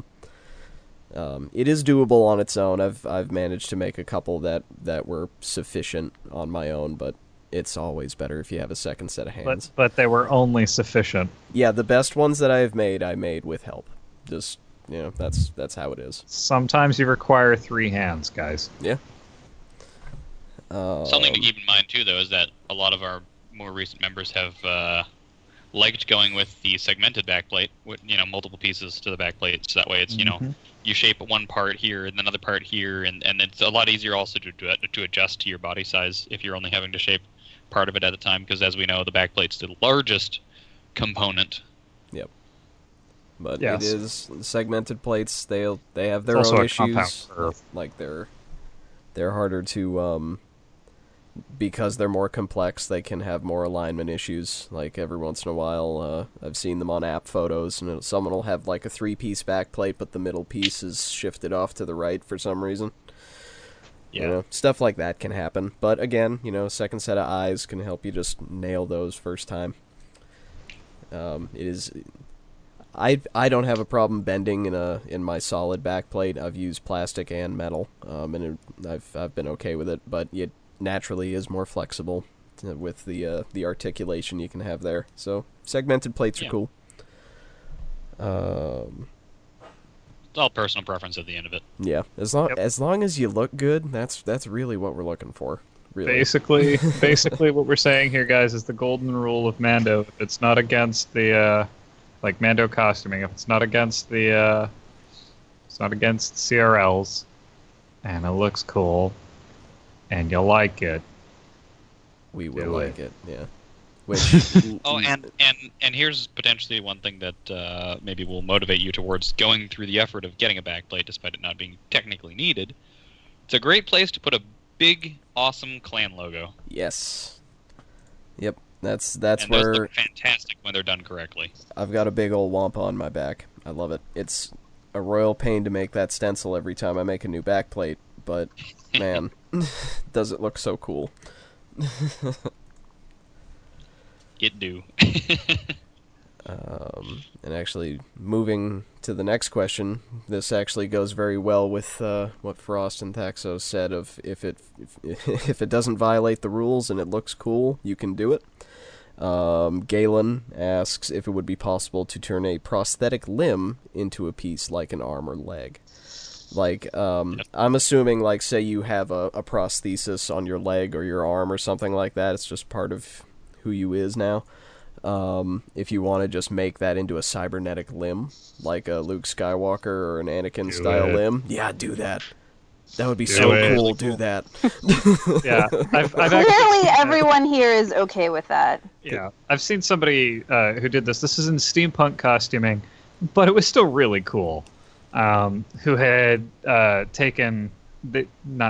It is doable on its own. I've managed to make a couple that were sufficient on my own, but it's always better if you have a second set of hands.
But they were only sufficient.
Yeah, the best ones that I made with help. Just, that's how it is.
Sometimes you require 3 hands, guys.
Yeah.
Something to keep in mind too, though, is that a lot of our more recent members have liked going with the segmented backplate, with multiple pieces to the backplate, so that way it's you shape one part here and another part here, and it's a lot easier also to adjust to your body size if you're only having to shape part of it at a time, because as we know, the backplate's the largest component.
Yep. But it is segmented plates. They have their own issues. Like they're harder to because they're more complex. They can have more alignment issues. Like every once in a while, I've seen them on app photos, and someone will have like a 3-piece backplate, but the middle piece is shifted off to the right for some reason. Yeah, stuff like that can happen. But again, second set of eyes can help you just nail those first time. It is. I don't have a problem bending in my solid backplate. I've used plastic and metal, and I've been okay with it. But it naturally is more flexible with the articulation you can have there. So segmented plates are cool.
It's all personal preference at the end of it.
Yeah, as long as you look good, that's really what we're looking for. Really.
Basically, what we're saying here, guys, is the golden rule of Mando. If it's not against the like Mando costuming, if it's not against the CRLs, and it looks cool, and you like it,
we will like it. Yeah. Which,
and here's potentially one thing that maybe will motivate you towards going through the effort of getting a backplate, despite it not being technically needed. It's a great place to put a big, awesome clan logo.
Yes. Yep. That's
and
where
those look fantastic when they're done correctly.
I've got a big old wampa on my back. I love it. It's a royal pain to make that stencil every time I make a new backplate, but man, does it look so cool.
It do.
And actually, moving to the next question, this actually goes very well with what Frost and Thaxo said of if it doesn't violate the rules and it looks cool, you can do it. Galen asks if it would be possible to turn a prosthetic limb into a piece like an arm or leg. Like, I'm assuming, like, say you have a prosthesis on your leg or your arm or something like that, it's just part of who you is now. If you want to just make that into a cybernetic limb, like a Luke Skywalker or an Anakin-style limb, yeah, do that. That would be so cool, do that.
Yeah, I've
Clearly everyone here is okay with that.
Yeah, I've seen somebody who did this. This is in steampunk costuming, but it was still really cool. Who had they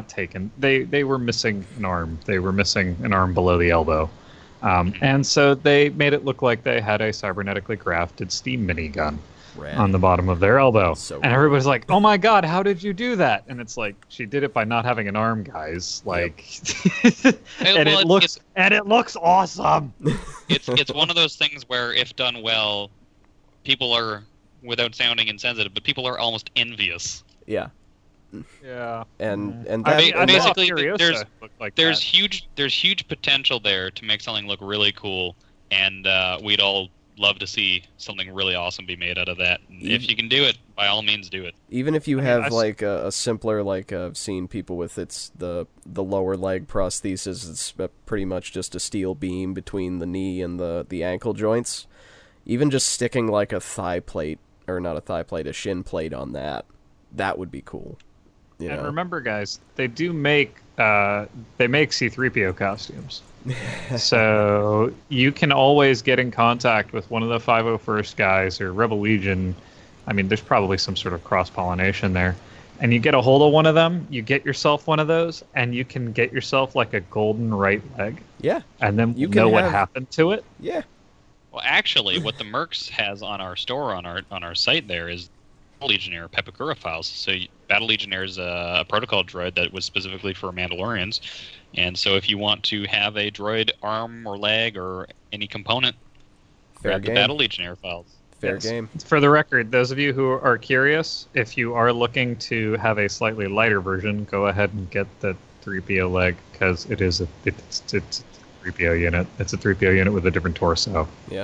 were missing an arm. They were missing an arm below the elbow. And so they made it look like they had a cybernetically crafted steam minigun on the bottom of their elbow. And everybody's like, oh my god, how did you do that? And it's like, she did it by not having an arm, guys. Like, and it looks awesome.
It's one of those things where, if done well, people are, without sounding insensitive, but people are almost envious.
Yeah.
Yeah.
And
I basically,
like
there's huge potential there to make something look really cool, and we'd all love to see something really awesome be made out of that. If you can do it, by all means do it.
Even if you have like a simpler, like I've seen people with the lower leg prosthesis, it's pretty much just a steel beam between the knee and the ankle joints. Even just sticking like a thigh plate, or not a thigh plate, a shin plate on that would be cool. You know?
Remember, guys, they make C-3PO costumes. So you can always get in contact with one of the 501st guys or Rebel Legion. I mean, there's probably some sort of cross-pollination there. And you get a hold of one of them, you get yourself one of those, and you can get yourself like a golden right leg.
Yeah.
And then you know what happened to it.
Yeah.
Well, actually, what the Mercs has on our store, on our site there, is Legionnaire Pepakura files. So Battle Legionnaire is a protocol droid that was specifically for Mandalorians, and so if you want to have a droid arm or leg or any component, grab the Battle Legionnaire files.
Fair game.
For the record, those of you who are curious, if you are looking to have a slightly lighter version, go ahead and get the 3PO leg, because it's a 3PO unit. It's a 3PO unit with a different torso.
Yeah.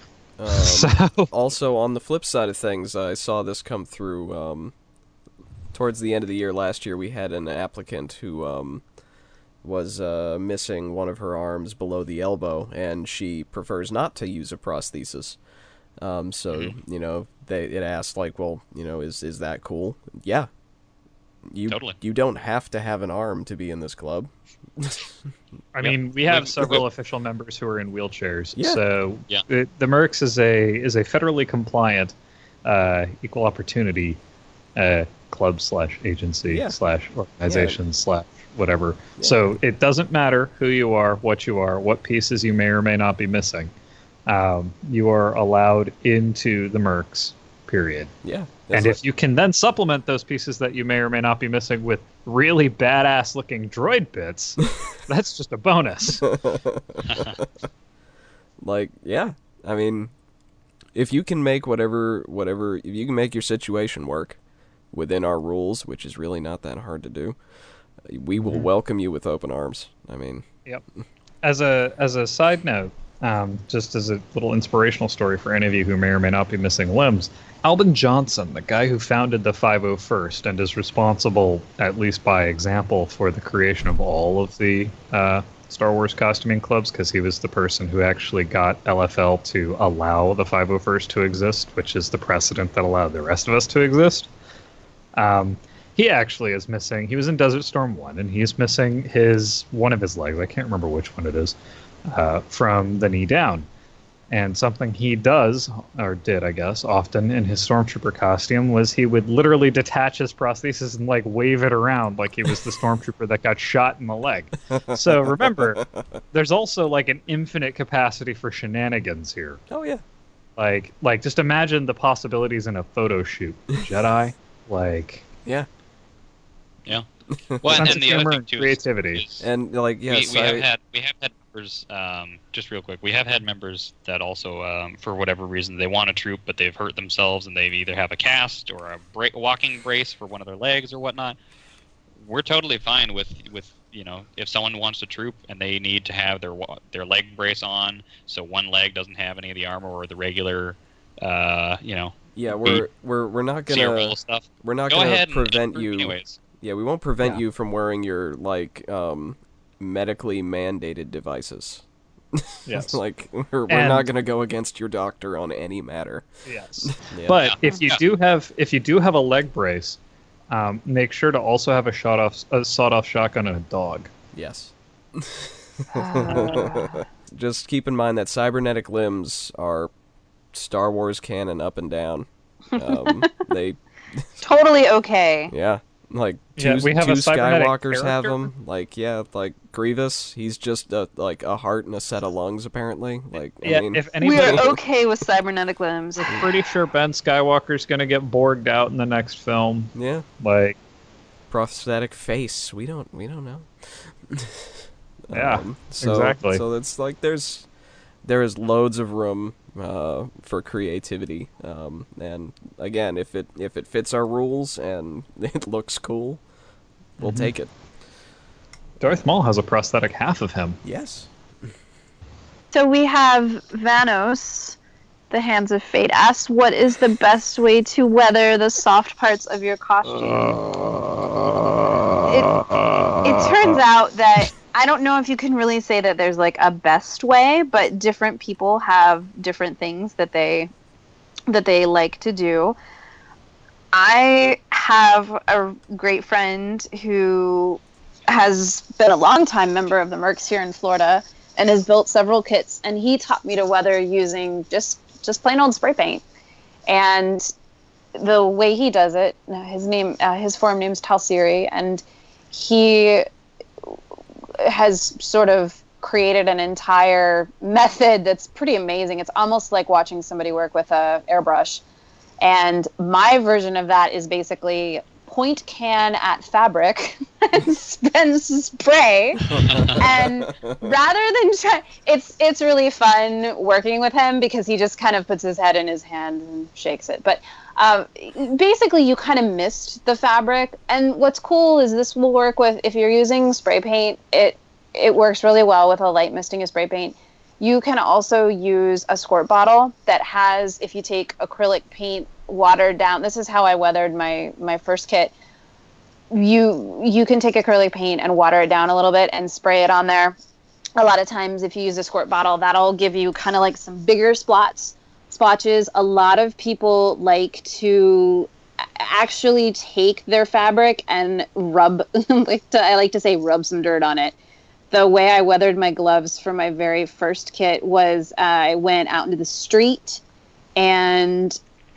Also, on the flip side of things, I saw this come through towards the end of the year last year. We had an applicant who was missing one of her arms below the elbow, and she prefers not to use a prosthesis. You know, it asked, like, well, you know, is that cool? Yeah.
Totally.
You don't have to have an arm to be in this club.
I mean, we have several official members who are in wheelchairs.
Yeah.
So the Mercs is a federally compliant equal opportunity club / agency / organization / whatever. Yeah. So it doesn't matter who you are, what pieces you may or may not be missing. You are allowed into the Mercs, period.
Yeah.
And if you can then supplement those pieces that you may or may not be missing with really badass looking droid bits, that's just a bonus.
Like, yeah. I mean, if you can make whatever, if you can make your situation work within our rules, which is really not that hard to do, we will welcome you with open arms. I mean,
yep. As a side note, just as a little inspirational story for any of you who may or may not be missing limbs, Albin Johnson, the guy who founded the 501st and is responsible, at least by example, for the creation of all of the Star Wars costuming clubs, because he was the person who actually got LFL to allow the 501st to exist, which is the precedent that allowed the rest of us to exist. He actually is missing. He was in Desert Storm 1, and he's missing one of his legs. I can't remember which one it is, from the knee down. And something he does, or did, I guess, often in his Stormtrooper costume was he would literally detach his prosthesis and, like, wave it around like he was the Stormtrooper that got shot in the leg. So remember, there's also, like, an infinite capacity for shenanigans here.
Oh, yeah.
Like just imagine the possibilities in a photo shoot. Jedi, like...
Yeah.
Yeah. Well, and the other thing, too,
creativity.
Is
and, like, yes,
we have had members, just real quick, we have had members that also, for whatever reason, they want a troop, but they've hurt themselves, and they either have a cast or a walking brace for one of their legs or whatnot. We're totally fine with if someone wants a troop and they need to have their leg brace on, so one leg doesn't have any of the armor or the regular,
Yeah, we're not gonna
stuff.
We're not
Go
gonna
ahead and
prevent you.
anyways.
Yeah, we won't prevent you from wearing your medically mandated devices.
Yes.
Like we're not gonna go against your doctor on any matter.
Yes.
Yeah.
But if you do have a leg brace, make sure to also have a sawed-off shotgun and a dog.
Yes. Just keep in mind that cybernetic limbs are Star Wars canon up and down. They
Totally okay.
yeah. Like two
we have a cybernetic
Skywalkers have
character?
them. Like like Grievous, he's just a heart and a set of lungs apparently. Like I mean,
if
We
anybody,
are okay with cybernetic limbs.
we're pretty sure Ben Skywalker's gonna get borged out in the next film.
yeah,
Like,
prosthetic face. We don't know.
Yeah,
So,
exactly.
So it's like there is loads of room for creativity. And again, if it fits our rules and it looks cool, we'll take it.
Darth Maul has a prosthetic half of him.
Yes.
So we have Vanos, the Hands of Fate, asks, what is the best way to weather the soft parts of your costume? It turns out that I don't know if you can really say that there's like a best way, but different people have different things that they like to do. I have a great friend who has been a longtime member of the Mercs here in Florida and has built several kits, and he taught me to weather using just plain old spray paint. And the way he does it, his forum name's Talsiri, and he has sort of created an entire method that's pretty amazing. It's almost like watching somebody work with a airbrush. And my version of that is basically point can at fabric and spray. And rather than try, it's really fun working with him because he just kind of puts his head in his hand and shakes it. But basically you kind of mist the fabric. And what's cool is this will work with, if you're using spray paint, it works really well with a light misting of spray paint. You can also use a squirt bottle that has, if you take acrylic paint watered down, this is how I weathered my first kit. You can take acrylic paint and water it down a little bit and spray it on there. A lot of times if you use a squirt bottle, that'll give you kind of like some bigger splotches. A lot of people like to actually take their fabric and rub, I like to say rub some dirt on it. The way I weathered my gloves for my very first kit was I went out into the street and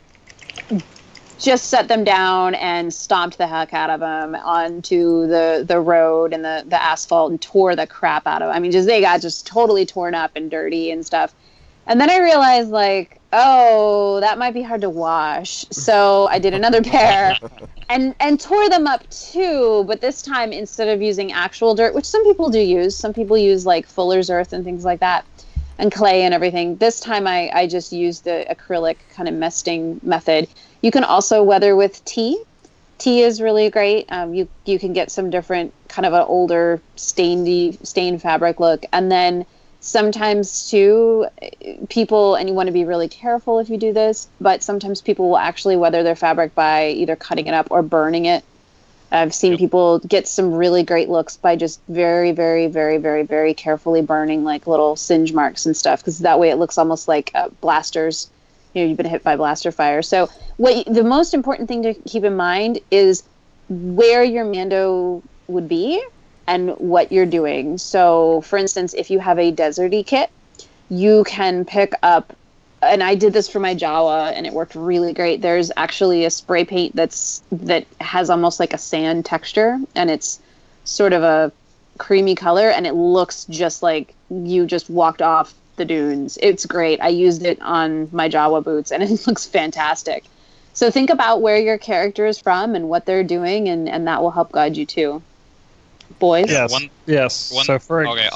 just set them down and stomped the heck out of them onto the road and the asphalt and tore the crap out of them. I mean, they got just totally torn up and dirty and stuff. And then I realized, like, oh, that might be hard to wash. So I did another pair and tore them up too. But this time, instead of using actual dirt, which some people do use, some people use like Fuller's Earth and things like that, and clay and everything. This time I just used the acrylic kind of misting method. You can also weather with tea. Tea is really great. You can get some different kind of an older stained fabric look. And then sometimes too, people, and you want to be really careful if you do this, but sometimes people will actually weather their fabric by either cutting it up or burning it. I've seen people get some really great looks by just very, very, very, very, very carefully burning like little singe marks and stuff, because that way it looks almost like blasters. You've been hit by blaster fire. So the most important thing to keep in mind is where your Mando would be and what you're doing. So, for instance, if you have a deserty kit, you can pick up, and I did this for my Jawa, and it worked really great. There's actually a spray paint that has almost like a sand texture, and it's sort of a creamy color, and it looks just like you just walked off the dunes. It's great. I used it on my Jawa boots, and it looks fantastic. So think about where your character is from and what they're doing, and that will help guide you too. Boys?
Yes. Yes.
So
so for
okay,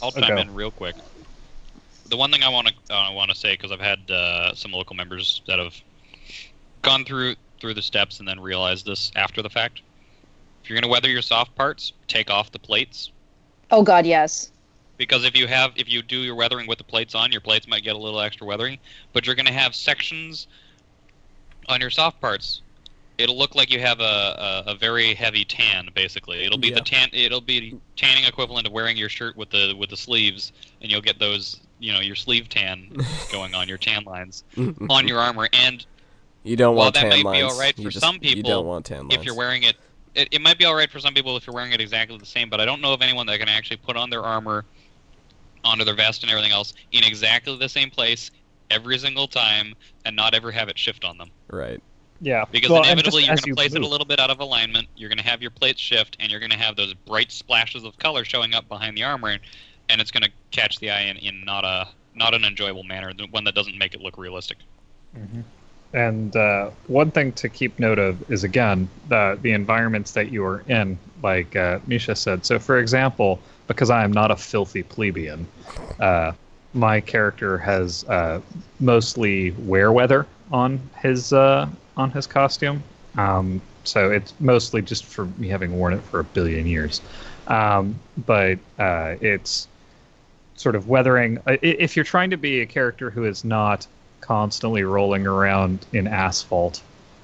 I'll chime in real quick. The one thing I want to say, because I've had some local members that have gone through the steps and then realized this after the fact. If you're going to weather your soft parts, take off the plates.
Oh God, yes.
Because if you do your weathering with the plates on, your plates might get a little extra weathering, but you're going to have sections on your soft parts. It'll look like you have a very heavy tan, basically. It'll be the tanning equivalent of wearing your shirt with the sleeves, and you'll get those, your sleeve tan going on, your tan lines on your armor. And
you don't want tan lines.
While that might be all right for some people,
you don't want tan lines.
If you're wearing it, it might be all right for some people if you're wearing it exactly the same. But I don't know of anyone that can actually put on their armor, onto their vest and everything else in exactly the same place every single time, and not ever have it shift on them.
Right.
Yeah.
Because inevitably you're going to place it a little bit out of alignment, you're going to have your plates shift, and you're going to have those bright splashes of color showing up behind the armor, and it's going to catch the eye in not an enjoyable manner, one that doesn't make it look realistic.
Mm-hmm. And one thing to keep note of is, again, the environments that you are in, like Misha said. So, for example, because I am not a filthy plebeian, my character has mostly wear weather on his costume. So it's mostly just for me having worn it for a billion years. But it's sort of weathering. If you're trying to be a character who is not constantly rolling around in asphalt,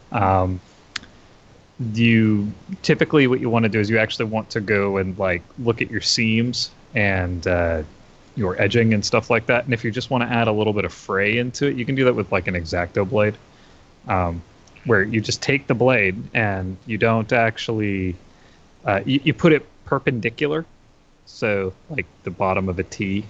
you typically what you want to do is you actually want to go and like look at your seams and your edging and stuff like that. And if you just want to add a little bit of fray into it, you can do that with like an X-Acto blade, where you just take the blade and you don't actually you put it perpendicular, so like the bottom of a T,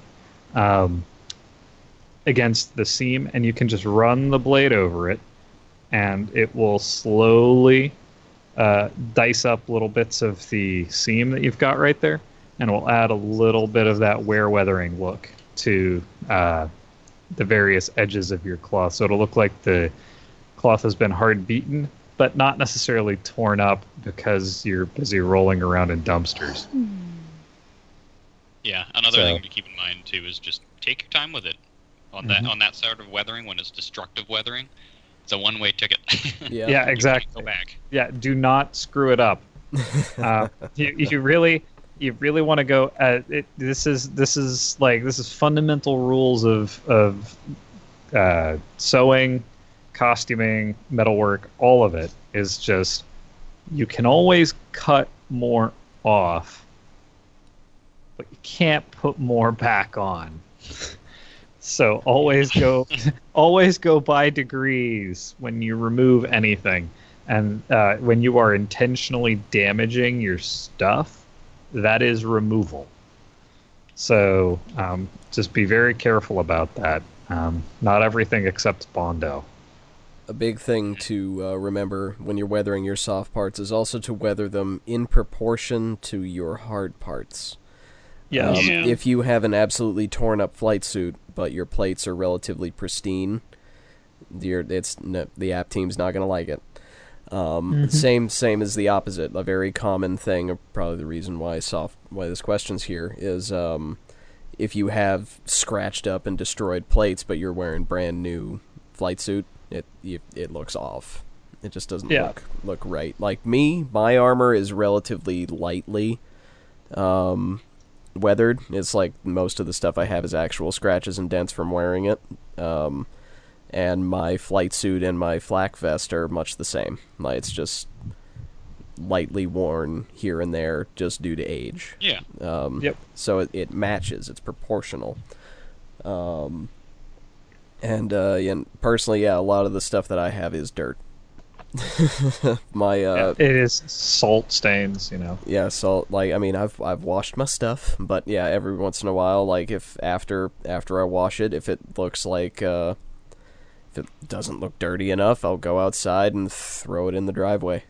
against the seam, and you can just run the blade over it, and it will slowly dice up little bits of the seam that you've got right there, and will add a little bit of that wear weathering look to the various edges of your cloth. So it'll look like the cloth has been hard beaten, but not necessarily torn up because you're busy rolling around in dumpsters.
Yeah, another thing to keep in mind too is just take your time with it. On that sort of weathering, when it's destructive weathering, it's a one-way ticket.
Yeah,
exactly.
Go back.
Yeah, do not screw it up. You really want to go. This is fundamental rules of sewing, costuming, metalwork. All of it is just you can always cut more off, but you can't put more back on. So always go by degrees when you remove anything, and when you are intentionally damaging your stuff, that is removal. So just be very careful about that. Not everything except Bondo.
A big thing to remember when you're weathering your soft parts is also to weather them in proportion to your hard parts.
Yes.
If you have an absolutely torn up flight suit, but your plates are relatively pristine, the app team's not going to like it. Same as the opposite. A very common thing, probably the reason why this question's here, is if you have scratched up and destroyed plates, but you're wearing brand new flight suit, it looks off. It just doesn't look right. Like me, my armor is relatively lightly weathered. It's like most of the stuff I have is actual scratches and dents from wearing it. And my flight suit and my flak vest are much the same. Like, it's just lightly worn here and there just due to age.
Yeah.
So it matches. It's proportional. And personally, a lot of the stuff that I have is dirt.
It is salt stains,
Yeah, salt. Like, I mean, I've washed my stuff, but yeah, every once in a while, like if after I wash it, if it looks like if it doesn't look dirty enough, I'll go outside and throw it in the driveway.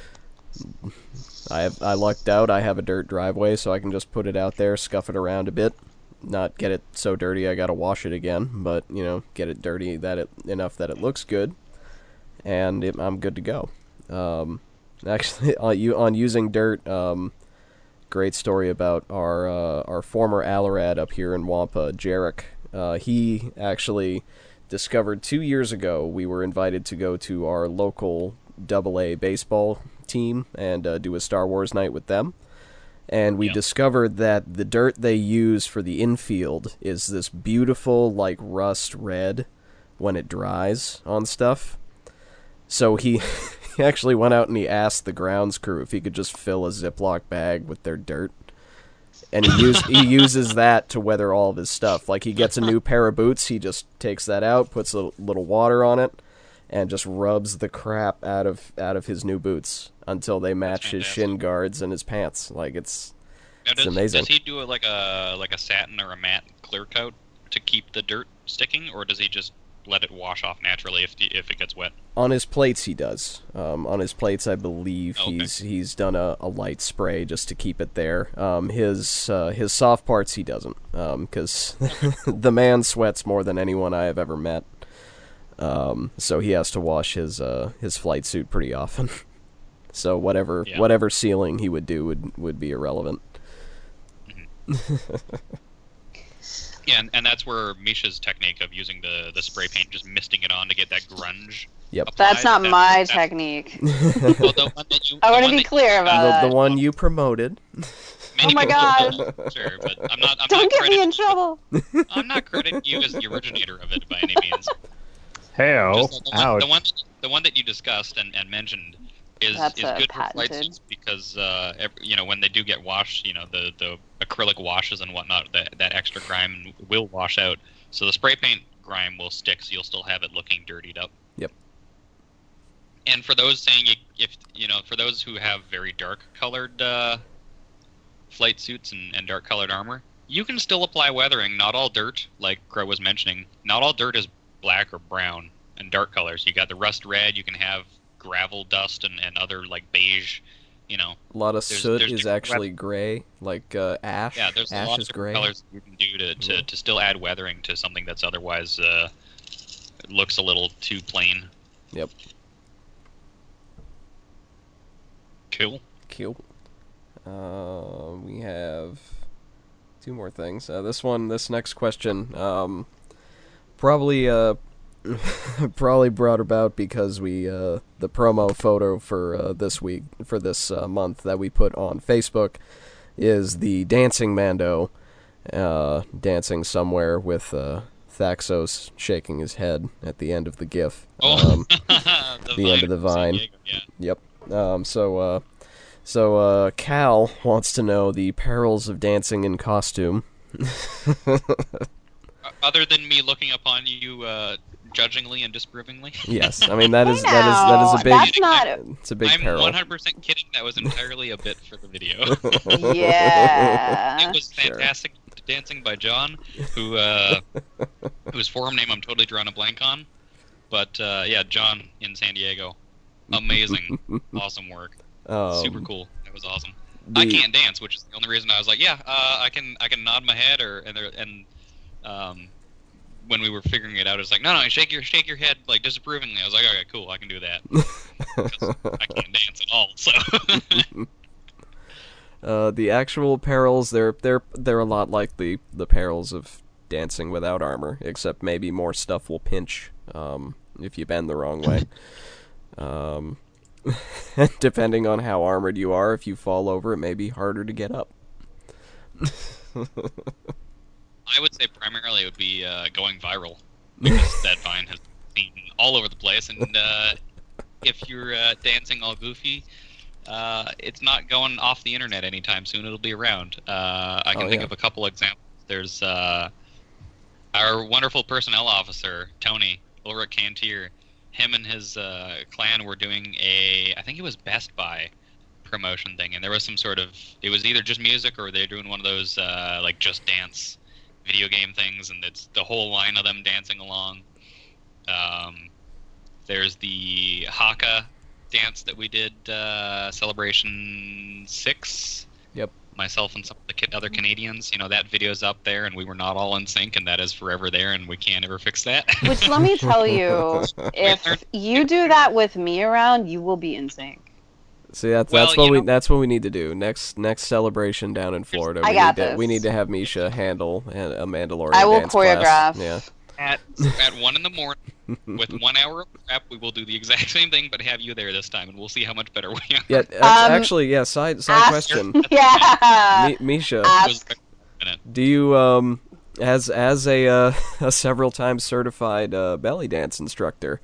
I lucked out. I have a dirt driveway, so I can just put it out there, scuff it around a bit, not get it so dirty I gotta wash it again, but get it dirty enough that it looks good. And I'm good to go. Actually, on using dirt, great story about our former Alarad up here in Wampa, Jarek. He actually discovered 2 years ago we were invited to go to our local AA baseball team and do a Star Wars night with them. And we discovered that the dirt they use for the infield is this beautiful, like, rust red when it dries on stuff. So he actually went out and he asked the grounds crew if he could just fill a Ziploc bag with their dirt. And he uses that to weather all of his stuff. Like, he gets a new pair of boots, he just takes that out, puts a little water on it, and just rubs the crap out of his new boots until they match his shin guards and his pants. Like, it's amazing.
Does he do like a satin or a matte clear coat to keep the dirt sticking, or does he just let it wash off naturally if it gets wet?
On his plates, he does. On his plates, I believe he's done a light spray just to keep it there. His soft parts, he doesn't, because the man sweats more than anyone I have ever met. So he has to wash his flight suit pretty often. So whatever sealing he would do would be irrelevant.
Yeah, and that's where Misha's technique of using the spray paint, just misting it on to get that grunge.
Yep.
Applied,
That's not my technique.
Well, the one that you,
I want to
the one
be
that
clear about that.
The one you promoted.
many
Oh my
people
God.
do, sure, but I'm not
Don't get me in
crediting-
trouble.
I'm not crediting you as the originator of it by any means.
Hey-o.
Just
Ouch.
the one that you discussed and mentioned is
That's
good for flight
patented.
suits because when they do get washed, the acrylic washes and whatnot, that extra grime will wash out. So the spray paint grime will stick, so you'll still have it looking dirtied up.
Yep.
And for those saying for those who have very dark colored flight suits and dark colored armor, you can still apply weathering. Not all dirt, like Greg was mentioning, not all dirt is black or brown and dark colors. You got the rust red, you can have gravel dust and other like beige,
A lot of soot is
different
actually gray, like ash.
Yeah, there's
ash
a lot
is
of
gray.
different colors you can do to still add weathering to something that's otherwise looks a little too plain.
Yep.
Cool.
We have two more things. This next question, probably brought about because we the promo photo for this month that we put on Facebook is the dancing Mando dancing somewhere with Thaxos shaking his head at the end of the GIF.
Oh,
the end of the
from San
vine.
Diego, yeah.
Yep. So Cal wants to know the perils of dancing in costume.
Other than me looking upon you judgingly and disapprovingly.
Yes, I mean that is a big.
That's not.
It's a big
I'm
peril.
100% kidding. That was entirely a bit for the video.
Yeah.
It was fantastic dancing by John, whose forum name I'm totally drawing a blank on. But John in San Diego, amazing, awesome work, super cool. It was awesome. I can't dance, which is the only reason I was like, I can nod my head when we were figuring it out, it was like, no, shake your head like disapprovingly. I was like, okay, cool, I can do that. 'Cause I can't dance at all, so.
The actual perils, they're a lot like the perils of dancing without armor, except maybe more stuff will pinch if you bend the wrong way. Depending on how armored you are, if you fall over, it may be harder to get up.
I would say primarily it would be going viral, because that vine has been seen all over the place, and if you're dancing all goofy, it's not going off the internet anytime soon. It'll be around. I can think of a couple examples. There's our wonderful personnel officer, Tony, Ulrich Cantier. Him and his clan were doing I think it was Best Buy promotion thing, and there was some sort of, it was either just music or they're doing one of those like Just Dance video game things, and it's the whole line of them dancing along. There's the Haka dance that we did, Celebration 6.
Yep.
Myself and some of the other Canadians, that video's up there, and we were not all in sync, and that is forever there, and we can't ever fix that.
Which, let me tell you, if you do that with me around, you will be in sync.
See, that's
Well,
what
you
we
know-
that's what we need to do. Next celebration down in Florida.
I got this.
We need to have Misha handle a Mandalorian
I will
dance
choreograph.
class. Yeah.
At 1 in the morning, with 1 hour of prep, we will do the exact same thing, but have you there this time, and we'll see how much better we are.
Yeah. Actually, yeah. Side
ask-
question.
Yeah.
Misha,
Ask-
do you as a several times certified belly dance instructor,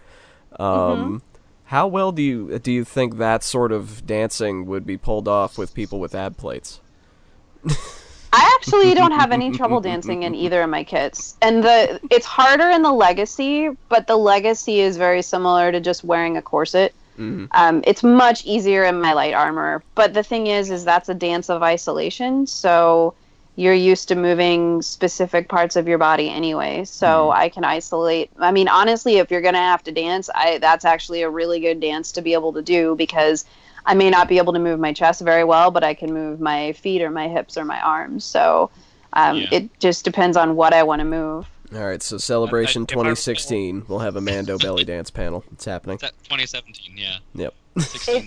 how well do you think that sort of dancing would be pulled off with people with ab plates?
I actually don't have any trouble dancing in either of my kits. And it's harder in the Legacy, but the Legacy is very similar to just wearing a corset. It's much easier in my light armor. But the thing is that's a dance of isolation, so you're used to moving specific parts of your body anyway. So I can isolate. I mean, honestly, if you're going to have to dance, that's actually a really good dance to be able to do, because I may not be able to move my chest very well, but I can move my feet or my hips or my arms. So it just depends on what I want to move.
All right, so Celebration 2016, we'll have a Mando belly dance panel. It's happening.
2017, yeah.
Yep.
16.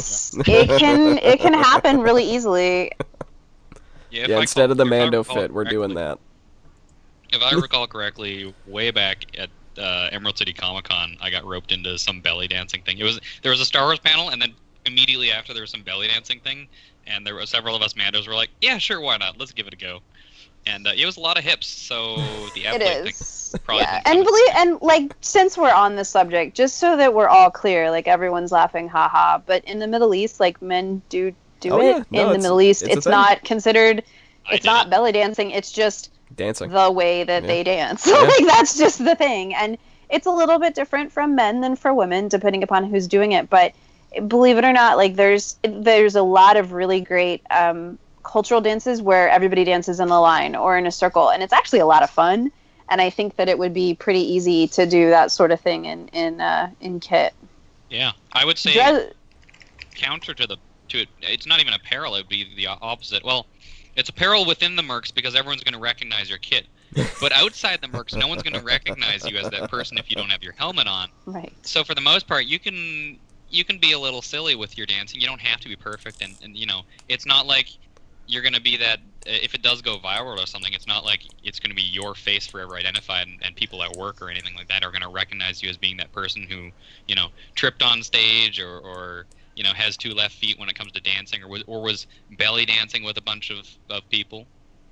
It can happen really easily.
Yeah, instead of the Mando fit, we're doing that.
If I recall correctly, way back at Emerald City Comic Con, I got roped into some belly dancing thing. There was a Star Wars panel, and then immediately after there was some belly dancing thing, and there were several of us Mandos were like, "Yeah, sure, why not? Let's give it a go." And it was a lot of hips, so the
It
athlete
is.
thing probably.
Yeah,
didn't come
since we're on the subject, just so that we're all clear, like everyone's laughing, haha. But in the Middle East, like men do
Oh,
it.
yeah. No,
in the Middle East,
it's a
it's
thing.
not considered.
I
It's
did
not
it.
belly dancing. It's just
Dancing.
the way that
Yeah.
they dance.
Yeah.
Like that's just the thing, and it's a little bit different from men than for women, depending upon who's doing it. But believe it or not, like there's a lot of really great cultural dances where everybody dances in a line or in a circle, and it's actually a lot of fun. And I think that it would be pretty easy to do that sort of thing in kit.
Yeah, I would say
Dre-
counter to it. It's not even apparel; it would be the opposite. Well, it's apparel within the mercs because everyone's going to recognize your kit. But outside the mercs, no one's going to recognize you as that person if you don't have your helmet on.
Right.
So for the most part, you can be a little silly with your dancing. You don't have to be perfect, and it's not like you're going to be that. If it does go viral or something, it's not like it's going to be your face forever identified, and people at work or anything like that are going to recognize you as being that person who tripped on stage or has 2 left feet when it comes to dancing, or was belly dancing with a bunch of people.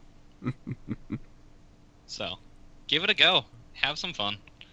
So, give it a go. Have some fun.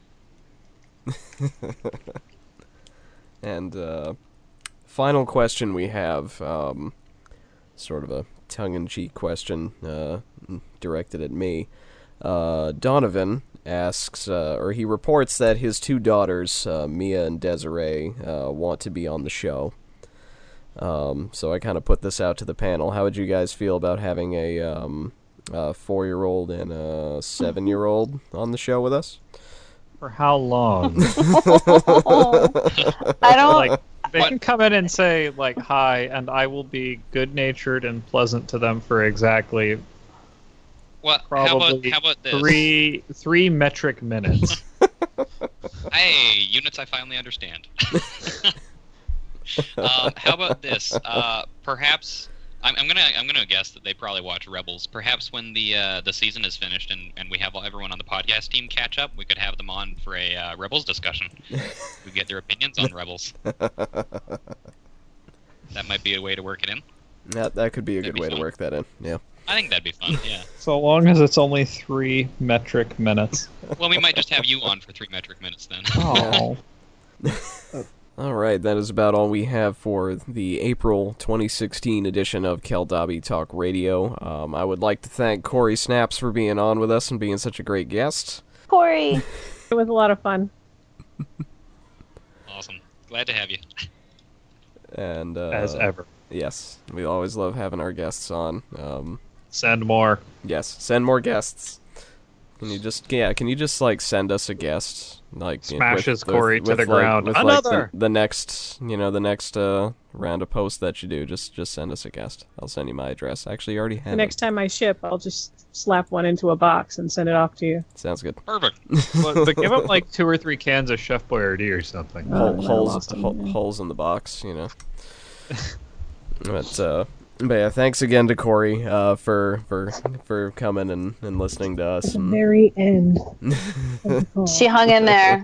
And final question we have, sort of a tongue-in-cheek question directed at me. Donovan asks, or he reports that his 2 daughters, Mia and Desiree, want to be on the show. So I kind of put this out to the panel. How would you guys feel about having a 4-year-old and a 7-year-old on the show with us?
For how long?
I don't.
Like, they can come in and say, like, hi, and I will be good-natured and pleasant to them for exactly
What?
Probably
How about this?
three metric minutes.
Hey, units I finally understand. How about this? Perhaps I'm gonna guess that they probably watch Rebels. Perhaps when the season is finished and we have everyone on the podcast team catch up, we could have them on for a Rebels discussion. We get their opinions on Rebels. That might be a way to work it in.
That could be a
That'd
good
be
way to
fun.
work that in. Yeah.
I think that'd be fun. Yeah.
So long as it's only 3 metric minutes.
Well, we might just have you on for 3 metric minutes then.
Oh.
All right, that is about all we have for the April 2016 edition of Keldabi Talk Radio. I would like to thank Corey Snaps for being on with us and being such a great guest.
Corey.
It was a lot of fun.
Awesome. Glad to have you.
And
As ever.
Yes, we always love having our guests on.
Send more.
Yes, send more guests. Can you just like send us a guest, like
Smashes Corey to the ground.
With,
Another!
the next round of posts that you do, just send us a guest. I'll send you my address. Actually, you already have
The next time I ship, I'll just slap one into a box and send it off to you.
Sounds good.
Perfect.
But give him like 2 or 3 cans of Chef Boyardee or something.
Holes in the box, you know. But yeah, thanks again to Corey for coming and listening to us.
At the very end.
She hung in there.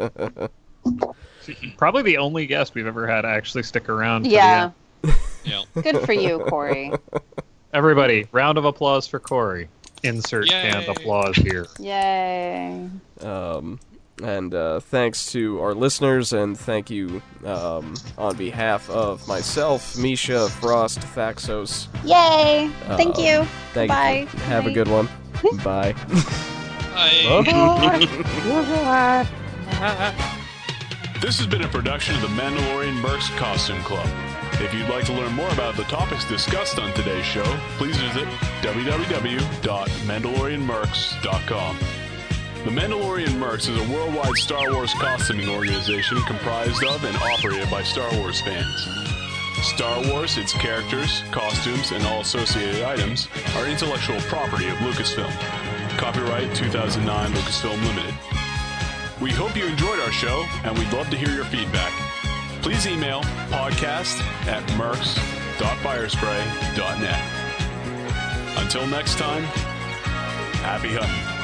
Probably the only guest we've ever had actually stick around.
Yeah.
Yeah.
Good for you, Corey.
Everybody, round of applause for Corey. Insert
Yay.
canned applause here.
Yay.
And thanks to our listeners, and thank you on behalf of myself, Misha, Frost, Thaxos.
Yay. Thank you.
Thank
Bye.
you. Have a good one. Bye.
Bye.
This has been a production of the Mandalorian Mercs Costume Club. If you'd like to learn more about the topics discussed on today's show, please visit www.mandalorianmercs.com. The Mandalorian Mercs is a worldwide Star Wars costuming organization comprised of and operated by Star Wars fans. Star Wars, its characters, costumes, and all associated items are intellectual property of Lucasfilm. Copyright 2009 Lucasfilm Limited. We hope you enjoyed our show, and we'd love to hear your feedback. Please email podcast@mercs.firespray.net. Until next time, happy hunting.